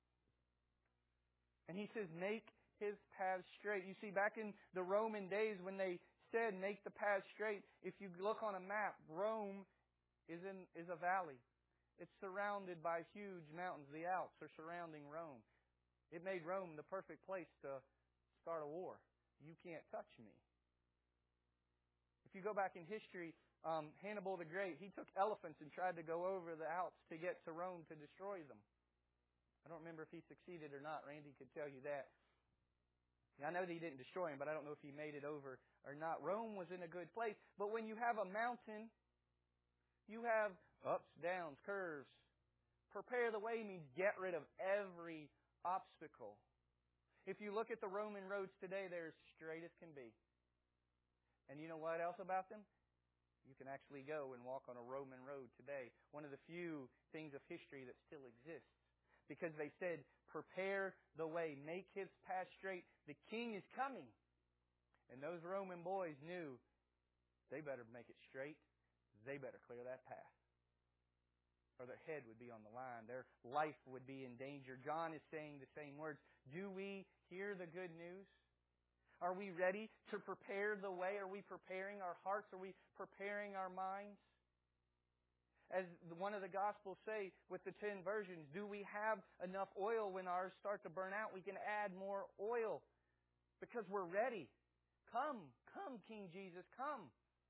And he says, make His path straight. You see, back in the Roman days when they said, make the path straight, if you look on a map, Rome is a valley. It's surrounded by huge mountains. The Alps are surrounding Rome. It made Rome the perfect place to start a war. You can't touch me. If you go back in history, Hannibal the Great, he took elephants and tried to go over the Alps to get to Rome to destroy them. I don't remember if he succeeded or not. Randy could tell you that. I know that he didn't destroy him, but I don't know if he made it over or not. Rome was in a good place. But when you have a mountain, you have ups, downs, curves. Prepare the way means get rid of every obstacle. If you look at the Roman roads today, they're as straight as can be. And you know what else about them? You can actually go and walk on a Roman road today. One of the few things of history that still exists. Because they said, prepare the way, make His path straight. The king is coming. And those Roman boys knew they better make it straight. They better clear that path. Or their head would be on the line. Their life would be in danger. John is saying the same words. Do we hear the good news? Are we ready to prepare the way? Are we preparing our hearts? Are we preparing our minds? As one of the Gospels say with the 10 virgins, do we have enough oil when ours start to burn out? We can add more oil because we're ready. Come, King Jesus, come.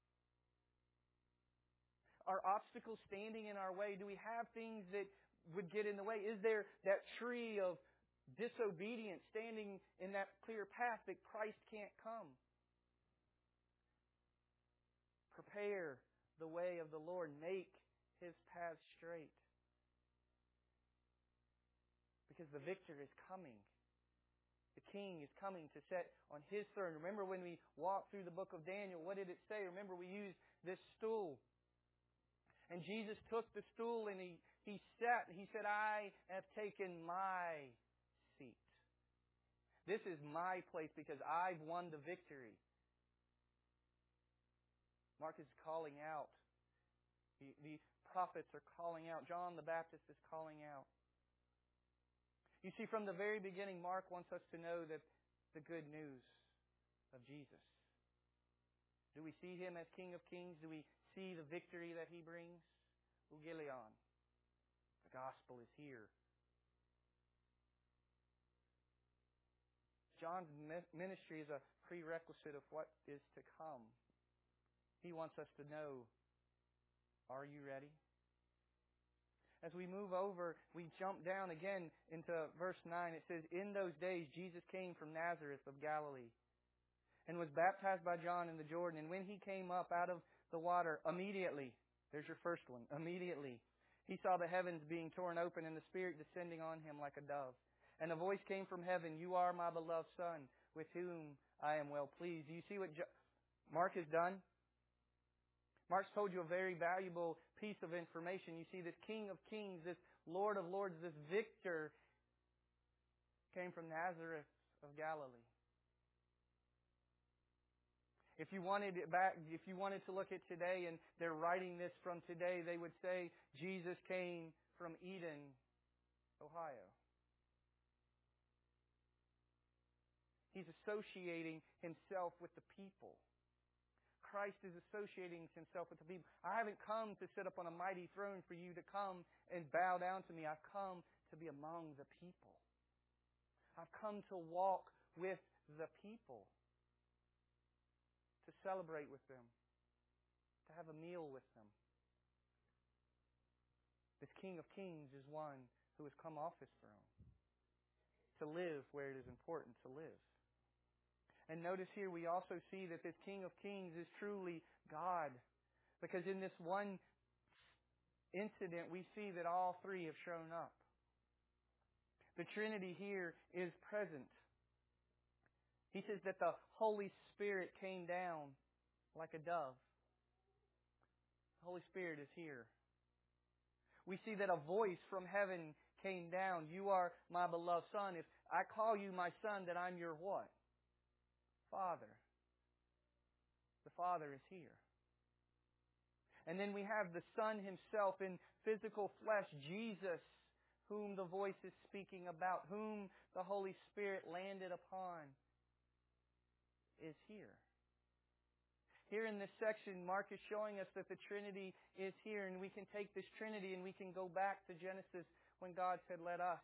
Are obstacles standing in our way? Do we have things that would get in the way? Is there that tree of disobedience standing in that clear path that Christ can't come? Prepare the way of the Lord. Make His path straight. Because the victor is coming. The king is coming to set on his throne. Remember when we walked through the book of Daniel, what did it say? Remember we used this stool. And Jesus took the stool and he sat and he said, I have taken my seat. This is my place because I've won the victory. Mark is calling out. The prophets are calling out. John the Baptist is calling out. You see, from the very beginning, Mark wants us to know that the good news of Jesus. Do we see Him as King of Kings? Do we see the victory that He brings? Eugelion. The gospel is here. John's ministry is a prerequisite of what is to come. He wants us to know, are you ready? As we move over, we jump down again into verse 9. It says, in those days Jesus came from Nazareth of Galilee and was baptized by John in the Jordan. And when He came up out of the water, immediately, there's your first one, immediately, He saw the heavens being torn open and the Spirit descending on Him like a dove. And a voice came from heaven, you are my beloved Son, with whom I am well pleased. Do you see what Mark has done? Mark's told you a very valuable piece of information. You see, this King of Kings, this Lord of Lords, this victor came from Nazareth of Galilee. If you wanted to look at today and they're writing this from today, they would say Jesus came from Eden, Ohio. He's associating Himself with the people. Christ is associating Himself with the people. I haven't come to sit up on a mighty throne for you to come and bow down to me. I've come to be among the people. I've come to walk with the people. To celebrate with them. To have a meal with them. This King of Kings is one who has come off His throne. To live where it is important to live. And notice here we also see that this King of Kings is truly God. Because in this one incident we see that all three have shown up. The Trinity here is present. He says that the Holy Spirit came down like a dove. The Holy Spirit is here. We see that a voice from heaven came down. You are my beloved Son. If I call you my Son, then I'm your what? Father. The Father is here. And then we have the Son Himself in physical flesh, Jesus, whom the voice is speaking about, whom the Holy Spirit landed upon, is here. Here in this section, Mark is showing us that the Trinity is here, and we can take this Trinity and we can go back to Genesis when God said, let us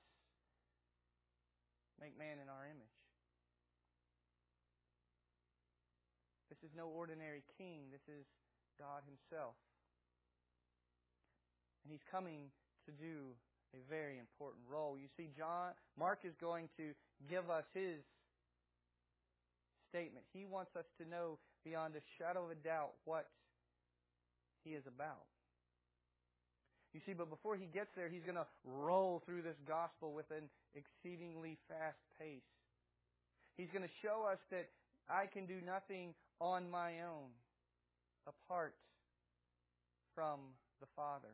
make man in our image. This is no ordinary king. This is God Himself. And He's coming to do a very important role. You see, Mark is going to give us his statement. He wants us to know beyond a shadow of a doubt what He is about. You see, but before He gets there, He's going to roll through this gospel with an exceedingly fast pace. He's going to show us that I can do nothing on my own apart from the Father.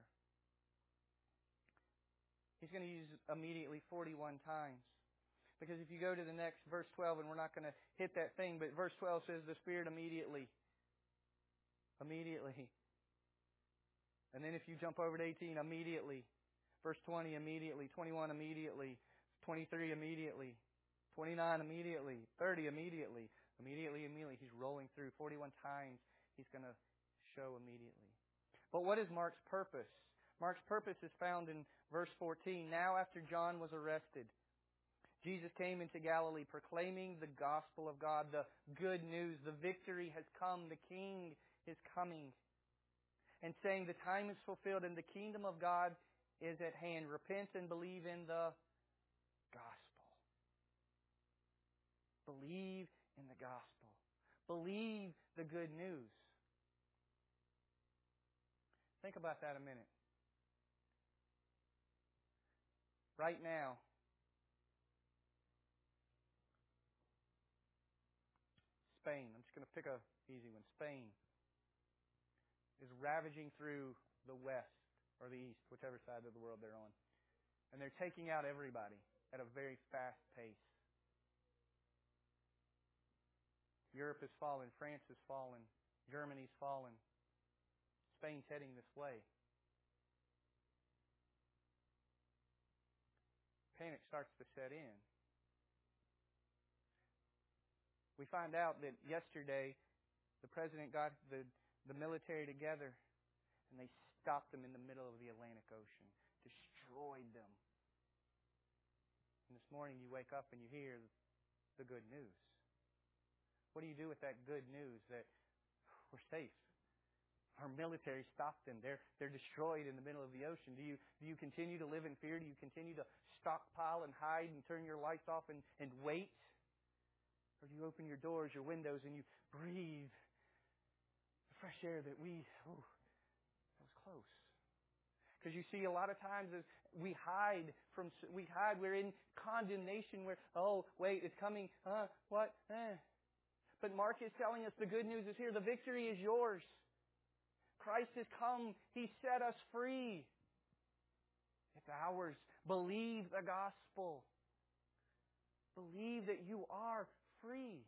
He's going to use immediately 41 times. Because if you go to the next verse 12, and we're not going to hit that thing, but verse 12 says the Spirit immediately. Immediately. And then if you jump over to 18, immediately. Verse 20, immediately. 21, immediately. 23, immediately. 29, immediately. 30, immediately. Immediately. He's rolling through 41 times. He's going to show immediately. But what is Mark's purpose? Mark's purpose is found in verse 14. Now after John was arrested, Jesus came into Galilee proclaiming the gospel of God, the good news. The victory has come. The King is coming. And saying the time is fulfilled and the kingdom of God is at hand. Repent and believe in the gospel. Believe in the gospel. Believe the good news. Think about that a minute. Right now, Spain, I'm just going to pick a easy one. Spain is ravaging through the west or the east, whichever side of the world they're on. And they're taking out everybody at a very fast pace. Europe has fallen. France has fallen. Germany's fallen. Spain's heading this way. Panic starts to set in. We find out that yesterday the president got the military together and they stopped them in the middle of the Atlantic Ocean, destroyed them. And this morning you wake up and you hear the good news. What do you do with that good news that we're safe? Our military stopped them. They're destroyed in the middle of the ocean. Do you continue to live in fear? Do you continue to stockpile and hide and turn your lights off and wait? Or do you open your doors, your windows, and you breathe the fresh air that that was close. Because you see, a lot of times as we hide, we're in condemnation. Wait, it's coming. What? But Mark is telling us the good news is here. The victory is yours. Christ has come. He set us free. It's ours. Believe the gospel. Believe that you are free.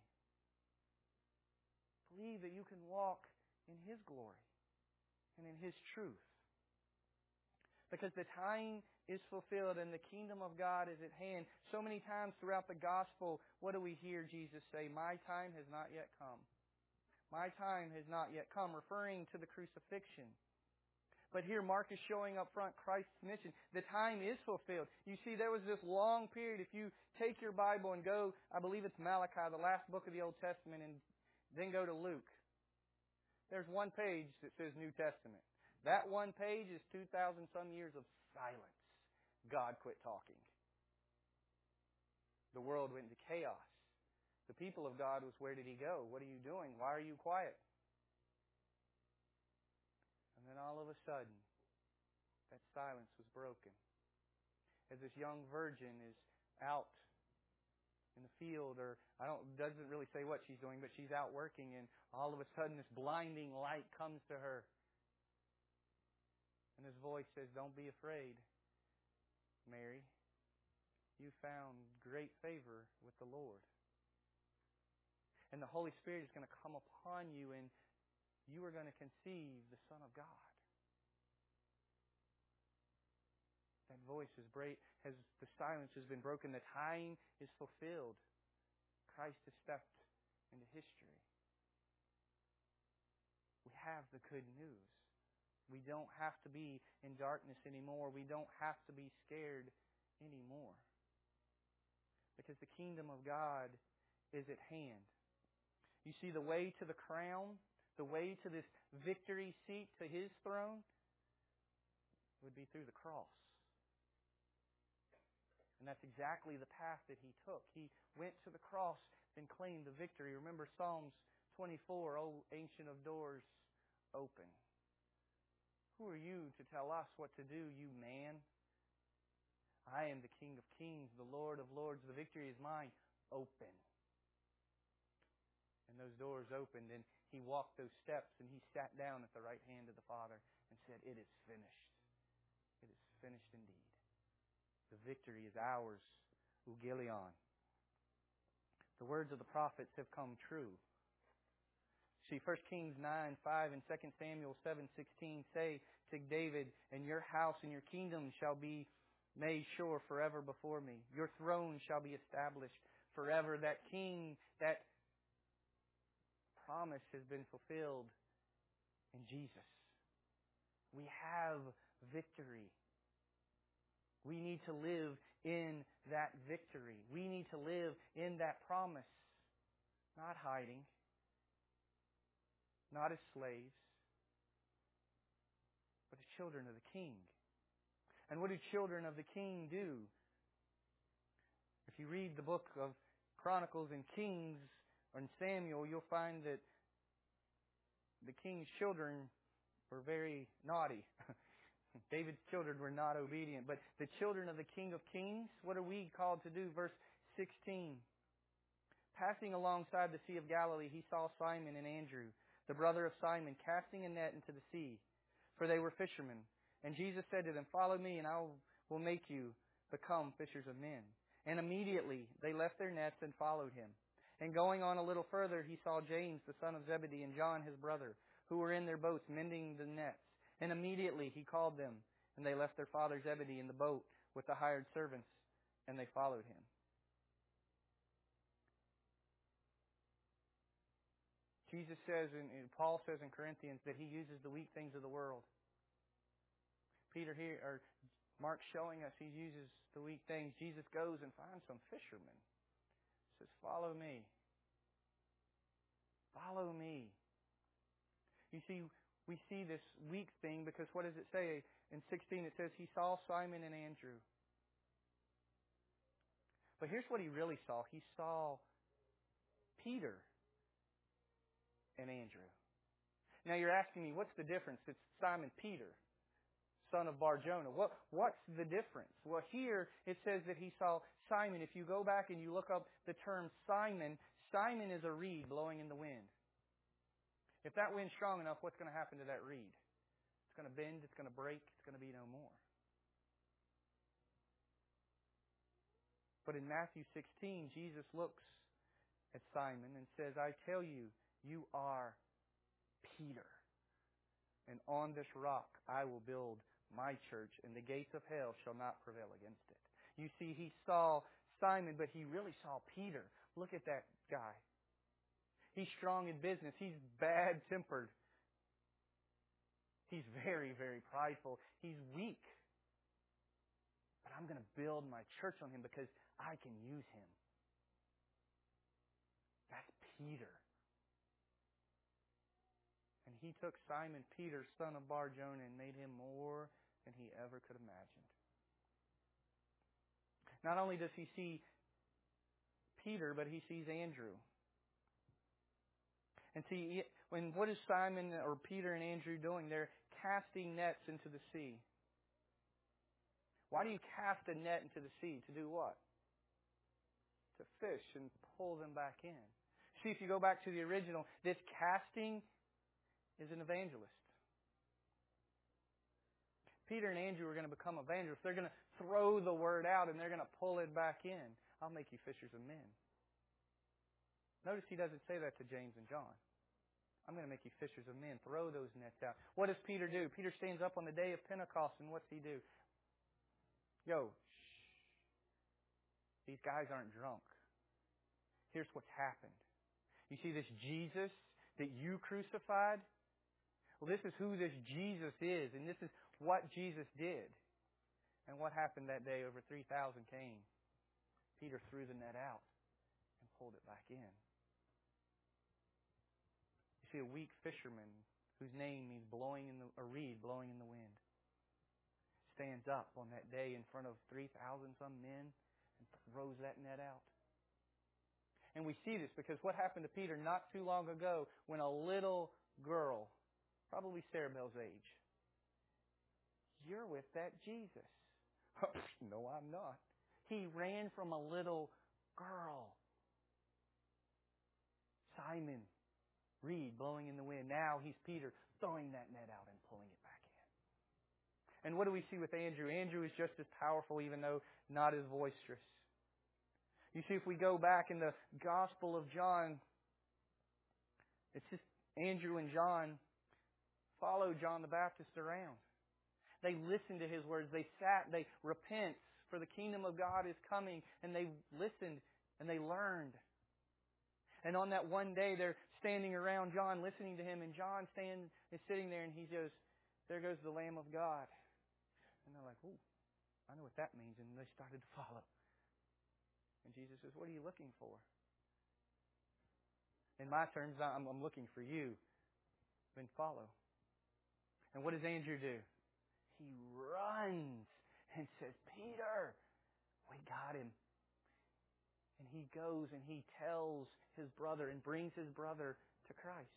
Believe that you can walk in His glory and in His truth. Because the time is fulfilled and the kingdom of God is at hand. So many times throughout the gospel, what do we hear Jesus say? My time has not yet come. My time has not yet come, referring to the crucifixion. But here Mark is showing up front Christ's mission. The time is fulfilled. You see, there was this long period. If you take your Bible and go, I believe it's Malachi, the last book of the Old Testament, and then go to Luke. There's one page that says New Testament. That one page is 2,000 some years of silence. God quit talking. The world went into chaos. The people of God was, where did He go? What are you doing? Why are you quiet? And then all of a sudden, that silence was broken. As this young virgin is out in the field, or doesn't really say what she's doing, but she's out working, and all of a sudden this blinding light comes to her. And His voice says, don't be afraid, Mary. You found great favor with the Lord. And the Holy Spirit is going to come upon you, and you are going to conceive the Son of God. That voice the silence has been broken. The time is fulfilled. Christ has stepped into history. We have the good news. We don't have to be in darkness anymore. We don't have to be scared anymore. Because the kingdom of God is at hand. You see, the way to the crown, the way to this victory seat, to His throne, would be through the cross. And that's exactly the path that He took. He went to the cross and claimed the victory. Remember Psalms 24, O Ancient of Doors, open. Who are you to tell us what to do, you man? I am the King of Kings, the Lord of Lords. The victory is mine. Open. And those doors opened, and He walked those steps, and He sat down at the right hand of the Father and said, it is finished. It is finished indeed. The victory is ours, Eugelion. The words of the prophets have come true. See, 1 Kings 9:5 and 2 Samuel 7:16 say to David, and your house and your kingdom shall be made sure forever before me. Your throne shall be established forever. That king, that promise has been fulfilled in Jesus. We have victory. We need to live in that victory. We need to live in that promise. Not hiding. Not as slaves. But as children of the King. And what do children of the King do? If you read the book of Chronicles and Kings and Samuel, you'll find that the king's children were very naughty. David's children were not obedient. But the children of the King of Kings, what are we called to do? Verse 16. Passing alongside the Sea of Galilee, he saw Simon and Andrew, the brother of Simon, casting a net into the sea, for they were fishermen. And Jesus said to them, "Follow me, and I will make you become fishers of men." And immediately they left their nets and followed him. And going on a little further, he saw James, the son of Zebedee, and John, his brother, who were in their boats mending the nets. And immediately he called them, and they left their father Zebedee in the boat with the hired servants, and they followed him. Jesus says, and Paul says in Corinthians, that he uses the weak things of the world. Mark's showing us he uses the weak things. Jesus goes and finds some fishermen. Says, "Follow me. Follow me." You see, we see this weak thing because what does it say? In 16 it says he saw Simon and Andrew. But here's what he really saw. He saw Peter and Andrew. Now you're asking me, what's the difference? It's Simon Peter, son of Bar-Jonah. What's the difference? Well, here it says that he saw Simon. If you go back and you look up the term Simon, Simon is a reed blowing in the wind. If that wind's strong enough, what's going to happen to that reed? It's going to bend, it's going to break, it's going to be no more. But in Matthew 16, Jesus looks at Simon and says, "I tell you, you are Peter. And on this rock I will build my church, and the gates of hell shall not prevail against it." You see, he saw Simon, but he really saw Peter. Look at that guy. He's strong in business. He's bad-tempered. He's very, very prideful. He's weak. But I'm going to build my church on him because I can use him. That's Peter. And he took Simon Peter, son of Bar-Jonah, and made him more than he ever could imagine. Not only does he see Peter, but he sees Andrew. And see, what is Simon or Peter and Andrew doing? They're casting nets into the sea. Why do you cast a net into the sea? To do what? To fish and pull them back in. See, if you go back to the original, this casting is an evangelist. Peter and Andrew are going to become evangelists. They're going to throw the word out and they're going to pull it back in. I'll make you fishers of men. Notice he doesn't say that to James and John. I'm going to make you fishers of men. Throw those nets out. What does Peter do? Peter stands up on the day of Pentecost, and what's he do? Yo, shh. These guys aren't drunk. Here's what's happened. You see this Jesus that you crucified? Well, this is who this Jesus is, and this is what Jesus did. And what happened that day? Over 3,000 came. Peter threw the net out and pulled it back in. You see a weak fisherman whose name means a reed blowing in the wind stands up on that day in front of 3,000 some men and throws that net out. And we see this because what happened to Peter not too long ago when a little girl, probably Sarah Bell's age, "You're with that Jesus." "No, I'm not." He ran from a little girl. Simon, reed blowing in the wind. Now he's Peter throwing that net out and pulling it back in. And what do we see with Andrew? Andrew is just as powerful, even though not as boisterous. You see, if we go back in the Gospel of John, it's just Andrew and John follow John the Baptist around. They listen to his words. They repent, for the kingdom of God is coming. And they listened and they learned. And on that one day, they're standing around John, listening to him. And John is sitting there and he goes, "There goes the Lamb of God." And they're like, "Ooh, I know what that means." And they started to follow. And Jesus says, "What are you looking for?" In my terms, I'm looking for you. Then follow. And what does Andrew do? He runs and says, "Peter, we got him." And he goes and he tells his brother and brings his brother to Christ.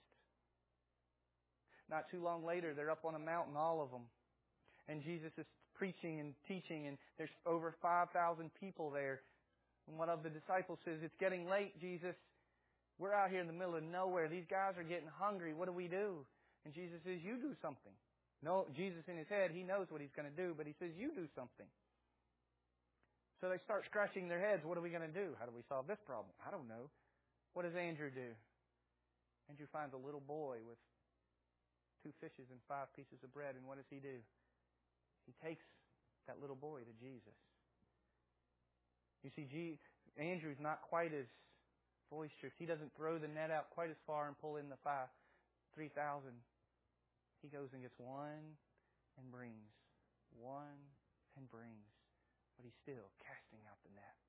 Not too long later, they're up on a mountain, all of them. And Jesus is preaching and teaching, and there's over 5,000 people there And one of the disciples says, "It's getting late, Jesus. We're out here in the middle of nowhere. These guys are getting hungry. What do we do?" And Jesus says, "You do something." No, Jesus in his head, he knows what he's going to do, but he says, "You do something." So they start scratching their heads. What are we going to do? How do we solve this problem? I don't know. What does Andrew do? Andrew finds a little boy with 2 fishes and 5 pieces of bread, and what does he do? He takes that little boy to Jesus. You see, Andrew's not quite as boisterous. He doesn't throw the net out quite as far and pull in the 3,000. He goes and gets one and brings. One and brings. But he's still casting out the net.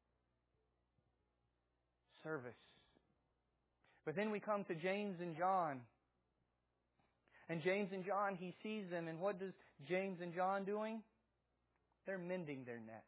Service. But then we come to James and John. And James and John, he sees them. And what does James and John doing? They're mending their nets.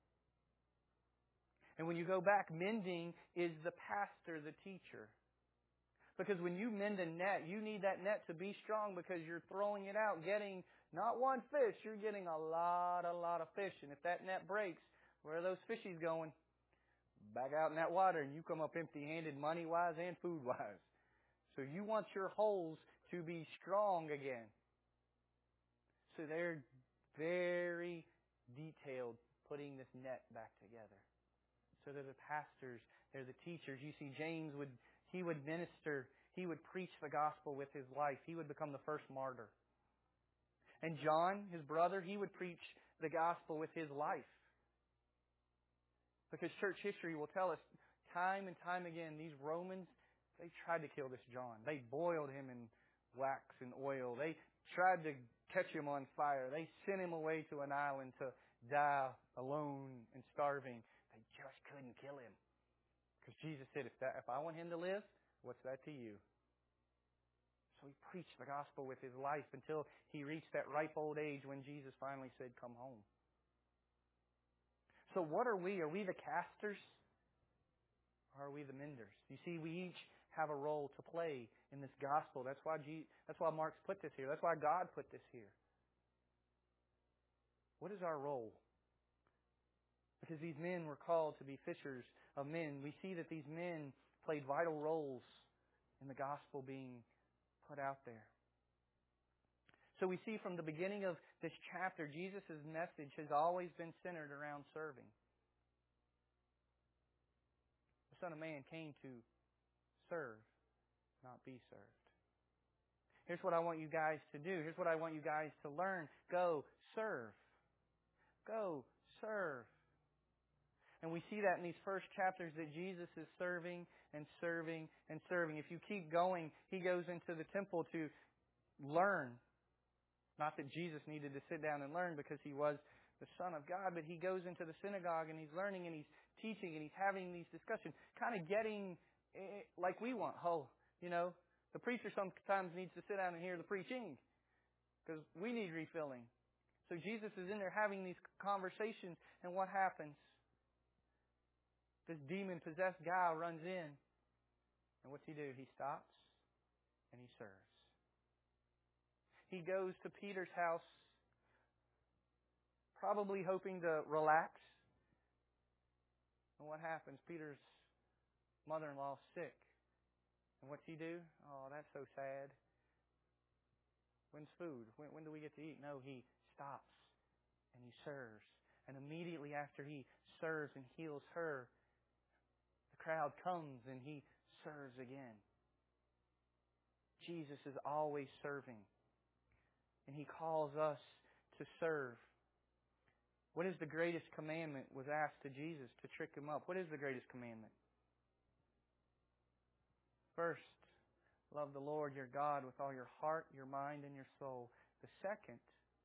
And when you go back, mending is the pastor, the teacher. Because when you mend a net, you need that net to be strong because you're throwing it out, getting not one fish, you're getting a lot of fish. And if that net breaks, where are those fishies going? Back out in that water, and you come up empty-handed, money-wise and food-wise. So you want your holes to be strong again. So they're very detailed putting this net back together. So they're the pastors, they're the teachers. You see, James would minister, he would preach the gospel with his life. He would become the first martyr. And John, his brother, he would preach the gospel with his life. Because church history will tell us time and time again, these Romans, they tried to kill this John. They boiled him in wax and oil. They tried to catch him on fire. They sent him away to an island to die alone and starving. They just couldn't kill him. Because Jesus said, if I want him to live, what's that to you? So he preached the gospel with his life until he reached that ripe old age when Jesus finally said, "Come home." So what are we? Are we the casters? Or are we the menders? You see, we each have a role to play in this gospel. That's why Mark's put this here. That's why God put this here. What is our role? Because these men were called to be fishers of men. We see that these men played vital roles in the gospel being put out there. So we see from the beginning of this chapter, Jesus' message has always been centered around serving. The Son of Man came to serve, not be served. Here's what I want you guys to do. Here's what I want you guys to learn. Go serve. Go serve. And we see that in these first chapters that Jesus is serving and serving and serving. If you keep going, He goes into the temple to learn. Not that Jesus needed to sit down and learn because He was the Son of God, but He goes into the synagogue and He's learning and He's teaching and He's having these discussions, kind of getting like we want. The preacher sometimes needs to sit down and hear the preaching because we need refilling. So Jesus is in there having these conversations, and what happens? This demon-possessed guy runs in, and what's he do? He stops and he serves. He goes to Peter's house, probably hoping to relax. And what happens? Peter's mother-in-law is sick. And what's he do? Oh, that's so sad. When's food? When do we get to eat? No, he stops and he serves. And immediately after he serves and heals her, the crowd comes and he serves again. Jesus is always serving. And He calls us to serve. What is the greatest commandment was asked to Jesus to trick Him up. What is the greatest commandment? First, love the Lord your God with all your heart, your mind, and your soul. The second,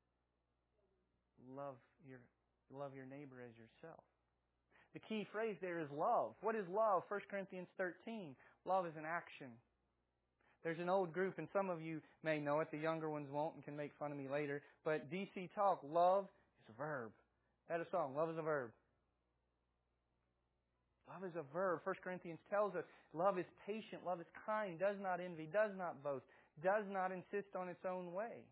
love your neighbor as yourself. The key phrase there is love. What is love? 1 Corinthians 13. Love is an action. There's an old group, and some of you may know it. The younger ones won't and can make fun of me later. But DC Talk, love is a verb. That is a song. Love is a verb. Love is a verb. 1 Corinthians tells us love is patient, love is kind, does not envy, does not boast, does not insist on its own way.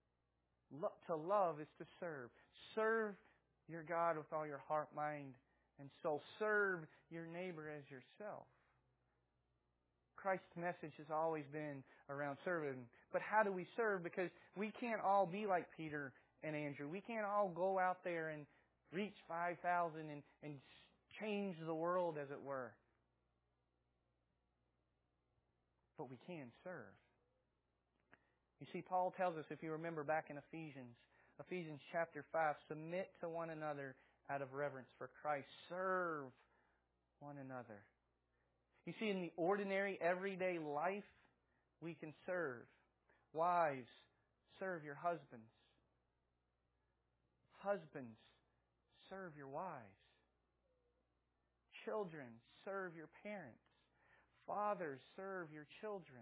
To love is to serve. Serve your God with all your heart, mind, And so serve your neighbor as yourself. Christ's message has always been around serving. But how do we serve? Because we can't all be like Peter and Andrew. We can't all go out there and reach 5,000 and change the world, as it were. But we can serve. You see, Paul tells us, if you remember back in Ephesians chapter 5, submit to one another out of reverence for Christ. Serve one another. You see, in the ordinary, everyday life, we can serve. Wives, serve your husbands. Husbands, serve your wives. Children, serve your parents. Fathers, serve your children.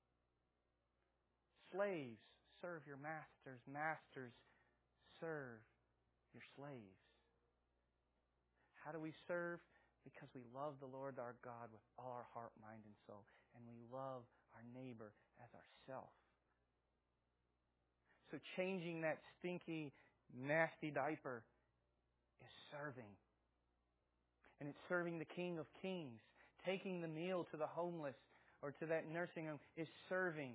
Slaves, serve your masters. Masters, serve your slaves. How do we serve? Because we love the Lord our God with all our heart, mind, and soul. And we love our neighbor as ourself. So changing that stinky, nasty diaper is serving. And it's serving the King of Kings. Taking the meal to the homeless or to that nursing home is serving.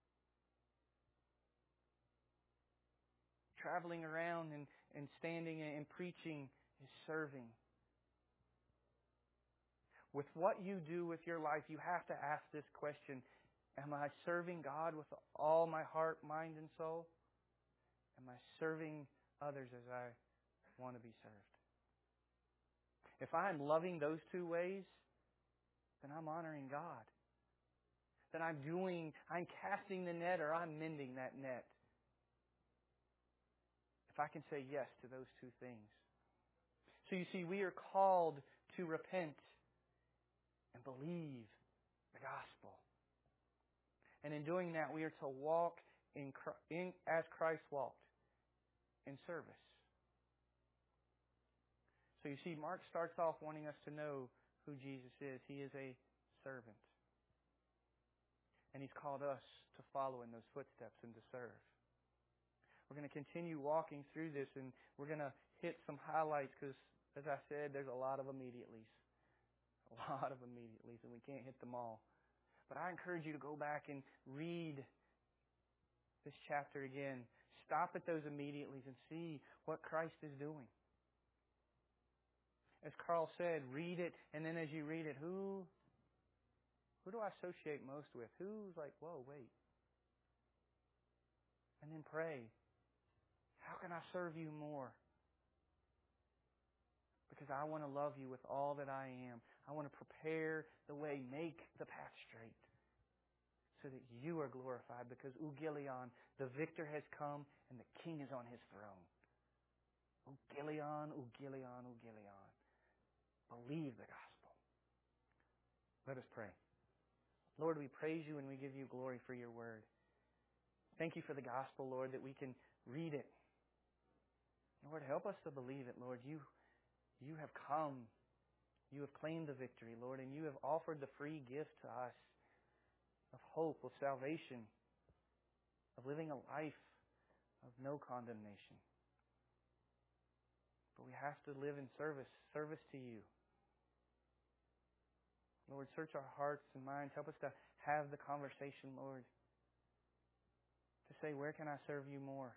Traveling around and standing and preaching is serving. With what you do with your life, you have to ask this question: am I serving God with all my heart, mind, and soul? Am I serving others as I want to be served? If I'm loving those two ways, then I'm honoring God. Then I'm casting the net or I'm mending that net. If I can say yes to those two things. So you see, we are called to repent and believe the gospel. And in doing that, we are to walk as Christ walked, in service. So you see, Mark starts off wanting us to know who Jesus is. He is a servant. And He's called us to follow in those footsteps and to serve. We're going to continue walking through this, and we're going to hit some highlights because, as I said, there's a lot of immediatelys. A lot of immediatelys, and we can't hit them all. But I encourage you to go back and read this chapter again. Stop at those immediatelys and see what Christ is doing. As Carl said, read it, and then as you read it, who do I associate most with? Who's like, whoa, wait. And then pray. How can I serve you more? Because I want to love you with all that I am. I want to prepare the way, make the path straight, so that you are glorified. Because Eugelion, the victor has come, and the king is on his throne. Eugelion, Eugelion, Eugelion. Believe the gospel. Let us pray. Lord, we praise you and we give you glory for your word. Thank you for the gospel, Lord, that we can read it. Lord, help us to believe it, Lord. You have come. You have claimed the victory, Lord, and you have offered the free gift to us of hope, of salvation, of living a life of no condemnation. But we have to live in service to you. Lord, search our hearts and minds. Help us to have the conversation, Lord, to say, where can I serve you more?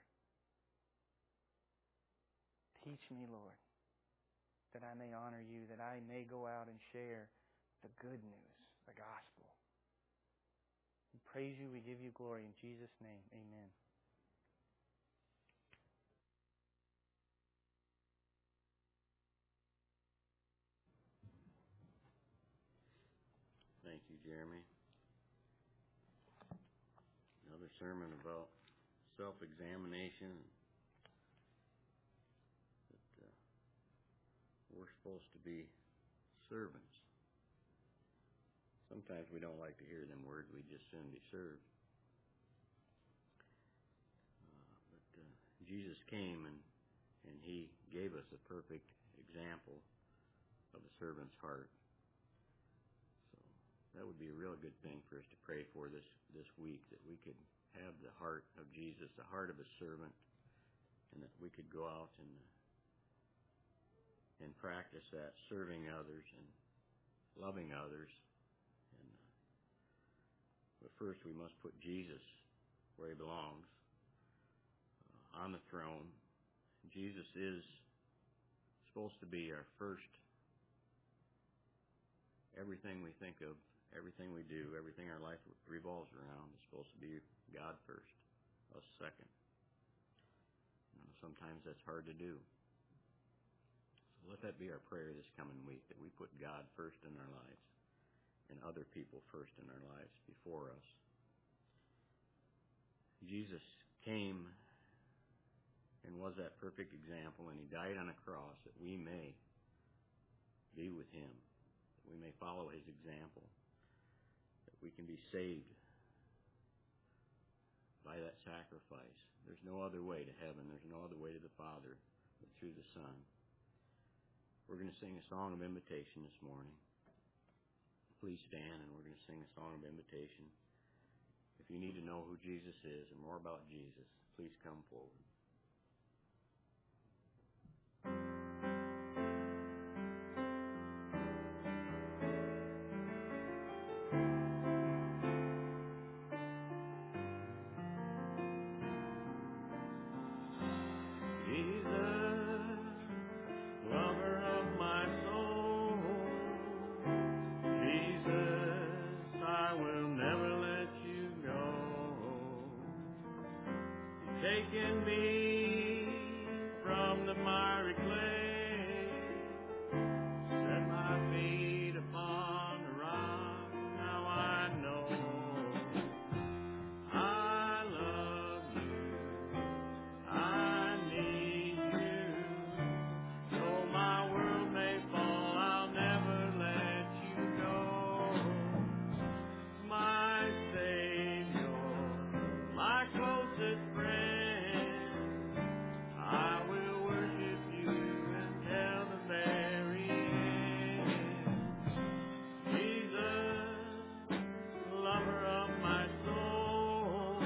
Teach me, Lord, that I may honor you, that I may go out and share the good news, the gospel. We praise you. We give you glory. In Jesus' name, amen. Thank you, Jeremy. Another sermon about self-examination. That we're supposed to be servants. Sometimes we don't like to hear them words. We just soon be served. But Jesus came and He gave us a perfect example of a servant's heart. That would be a real good thing for us to pray for this week, that we could have the heart of Jesus, the heart of a servant, and that we could go out and practice that, serving others and loving others. And but first we must put Jesus where he belongs, on the throne. Jesus is supposed to be our first. Everything we think of, everything we do, everything our life revolves around is supposed to be God first, us second. Sometimes that's hard to do. So let that be our prayer this coming week, that we put God first in our lives and other people first in our lives before us. Jesus came and was that perfect example, and he died on a cross that we may be with him, that we may follow his example, that we can be saved by that sacrifice. There's no other way to heaven. There's no other way to the Father but through the Son. We're going to sing a song of invitation this morning. Please stand, and we're going to sing a song of invitation. If you need to know who Jesus is and more about Jesus, please come forward. Taken me from the miry clay, set my feet upon the rock. Now I know I love you, I need you. Though my world may fall, I'll never let you go. My Savior, my closest friend, I will worship you until the very end. Jesus, lover of my soul,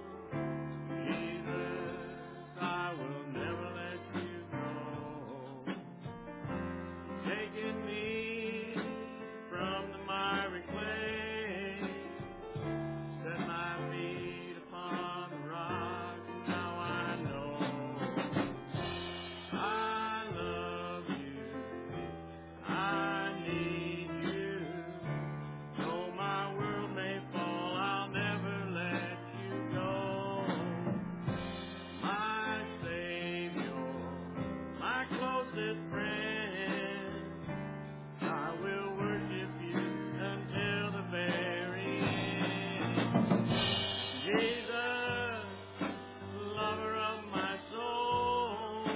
Jesus, I will never let you go. Taking me from the miry clay, set my feet upon the rock. Now I know I love you, I need you. Though my world may fall, I'll never let you go. My Savior, my closest friend, I will worship you until the very end. Jesus, lover of my soul,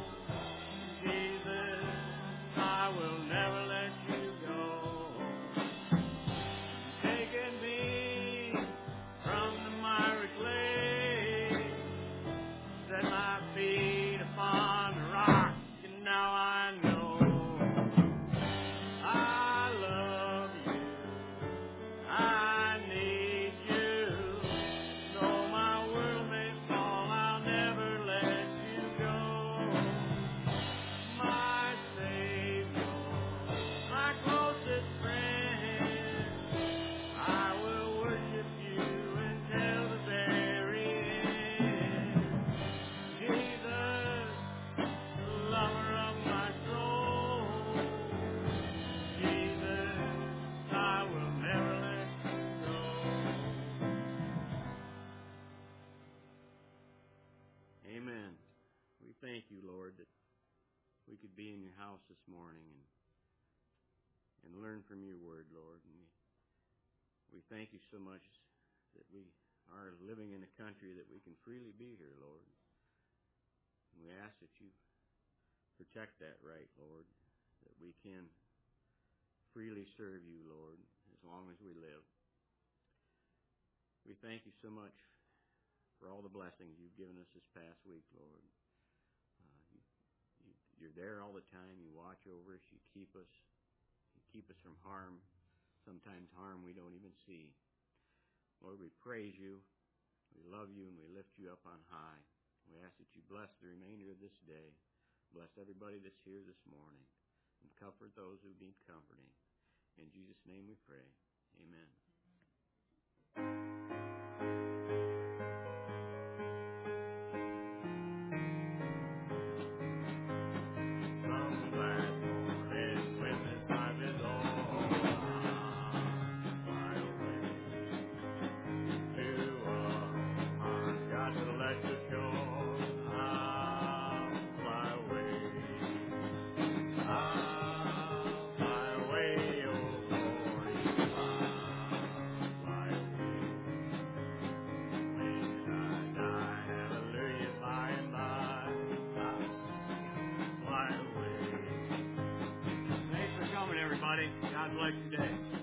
Jesus, I will never let you go. Taking me from the miry clay, set my feet upon the rock, and now I know I love you, I need you. Though my world may fall, I'll never let you go. My Savior, my closest friend, I will worship you until the very end. Jesus, lover of my soul, Jesus, I will never let you go. Amen. We thank you, Lord, that we could be in your house this morning and learn from your word, Lord. And we thank you so much that we are living in a country that we can freely be here, Lord. And we ask that you protect that right, Lord, that we can freely serve you, Lord, as long as we live. We thank you so much for all the blessings you've given us this past week, Lord. You're there all the time. You watch over us. You keep us. You keep us from harm, sometimes harm we don't even see. Lord, we praise you. We love you, and we lift you up on high. We ask that you bless the remainder of this day. Bless everybody that's here this morning and comfort those who need comforting. In Jesus' name we pray. Amen. Some glad morning when this life is o'er, I'll fly away to a home I've got to let the shore. I'll fly away. I'll fly away, oh glory, I'll fly away. When I die, hallelujah, by and by, I'll fly away. Thanks for coming, everybody. God bless you today.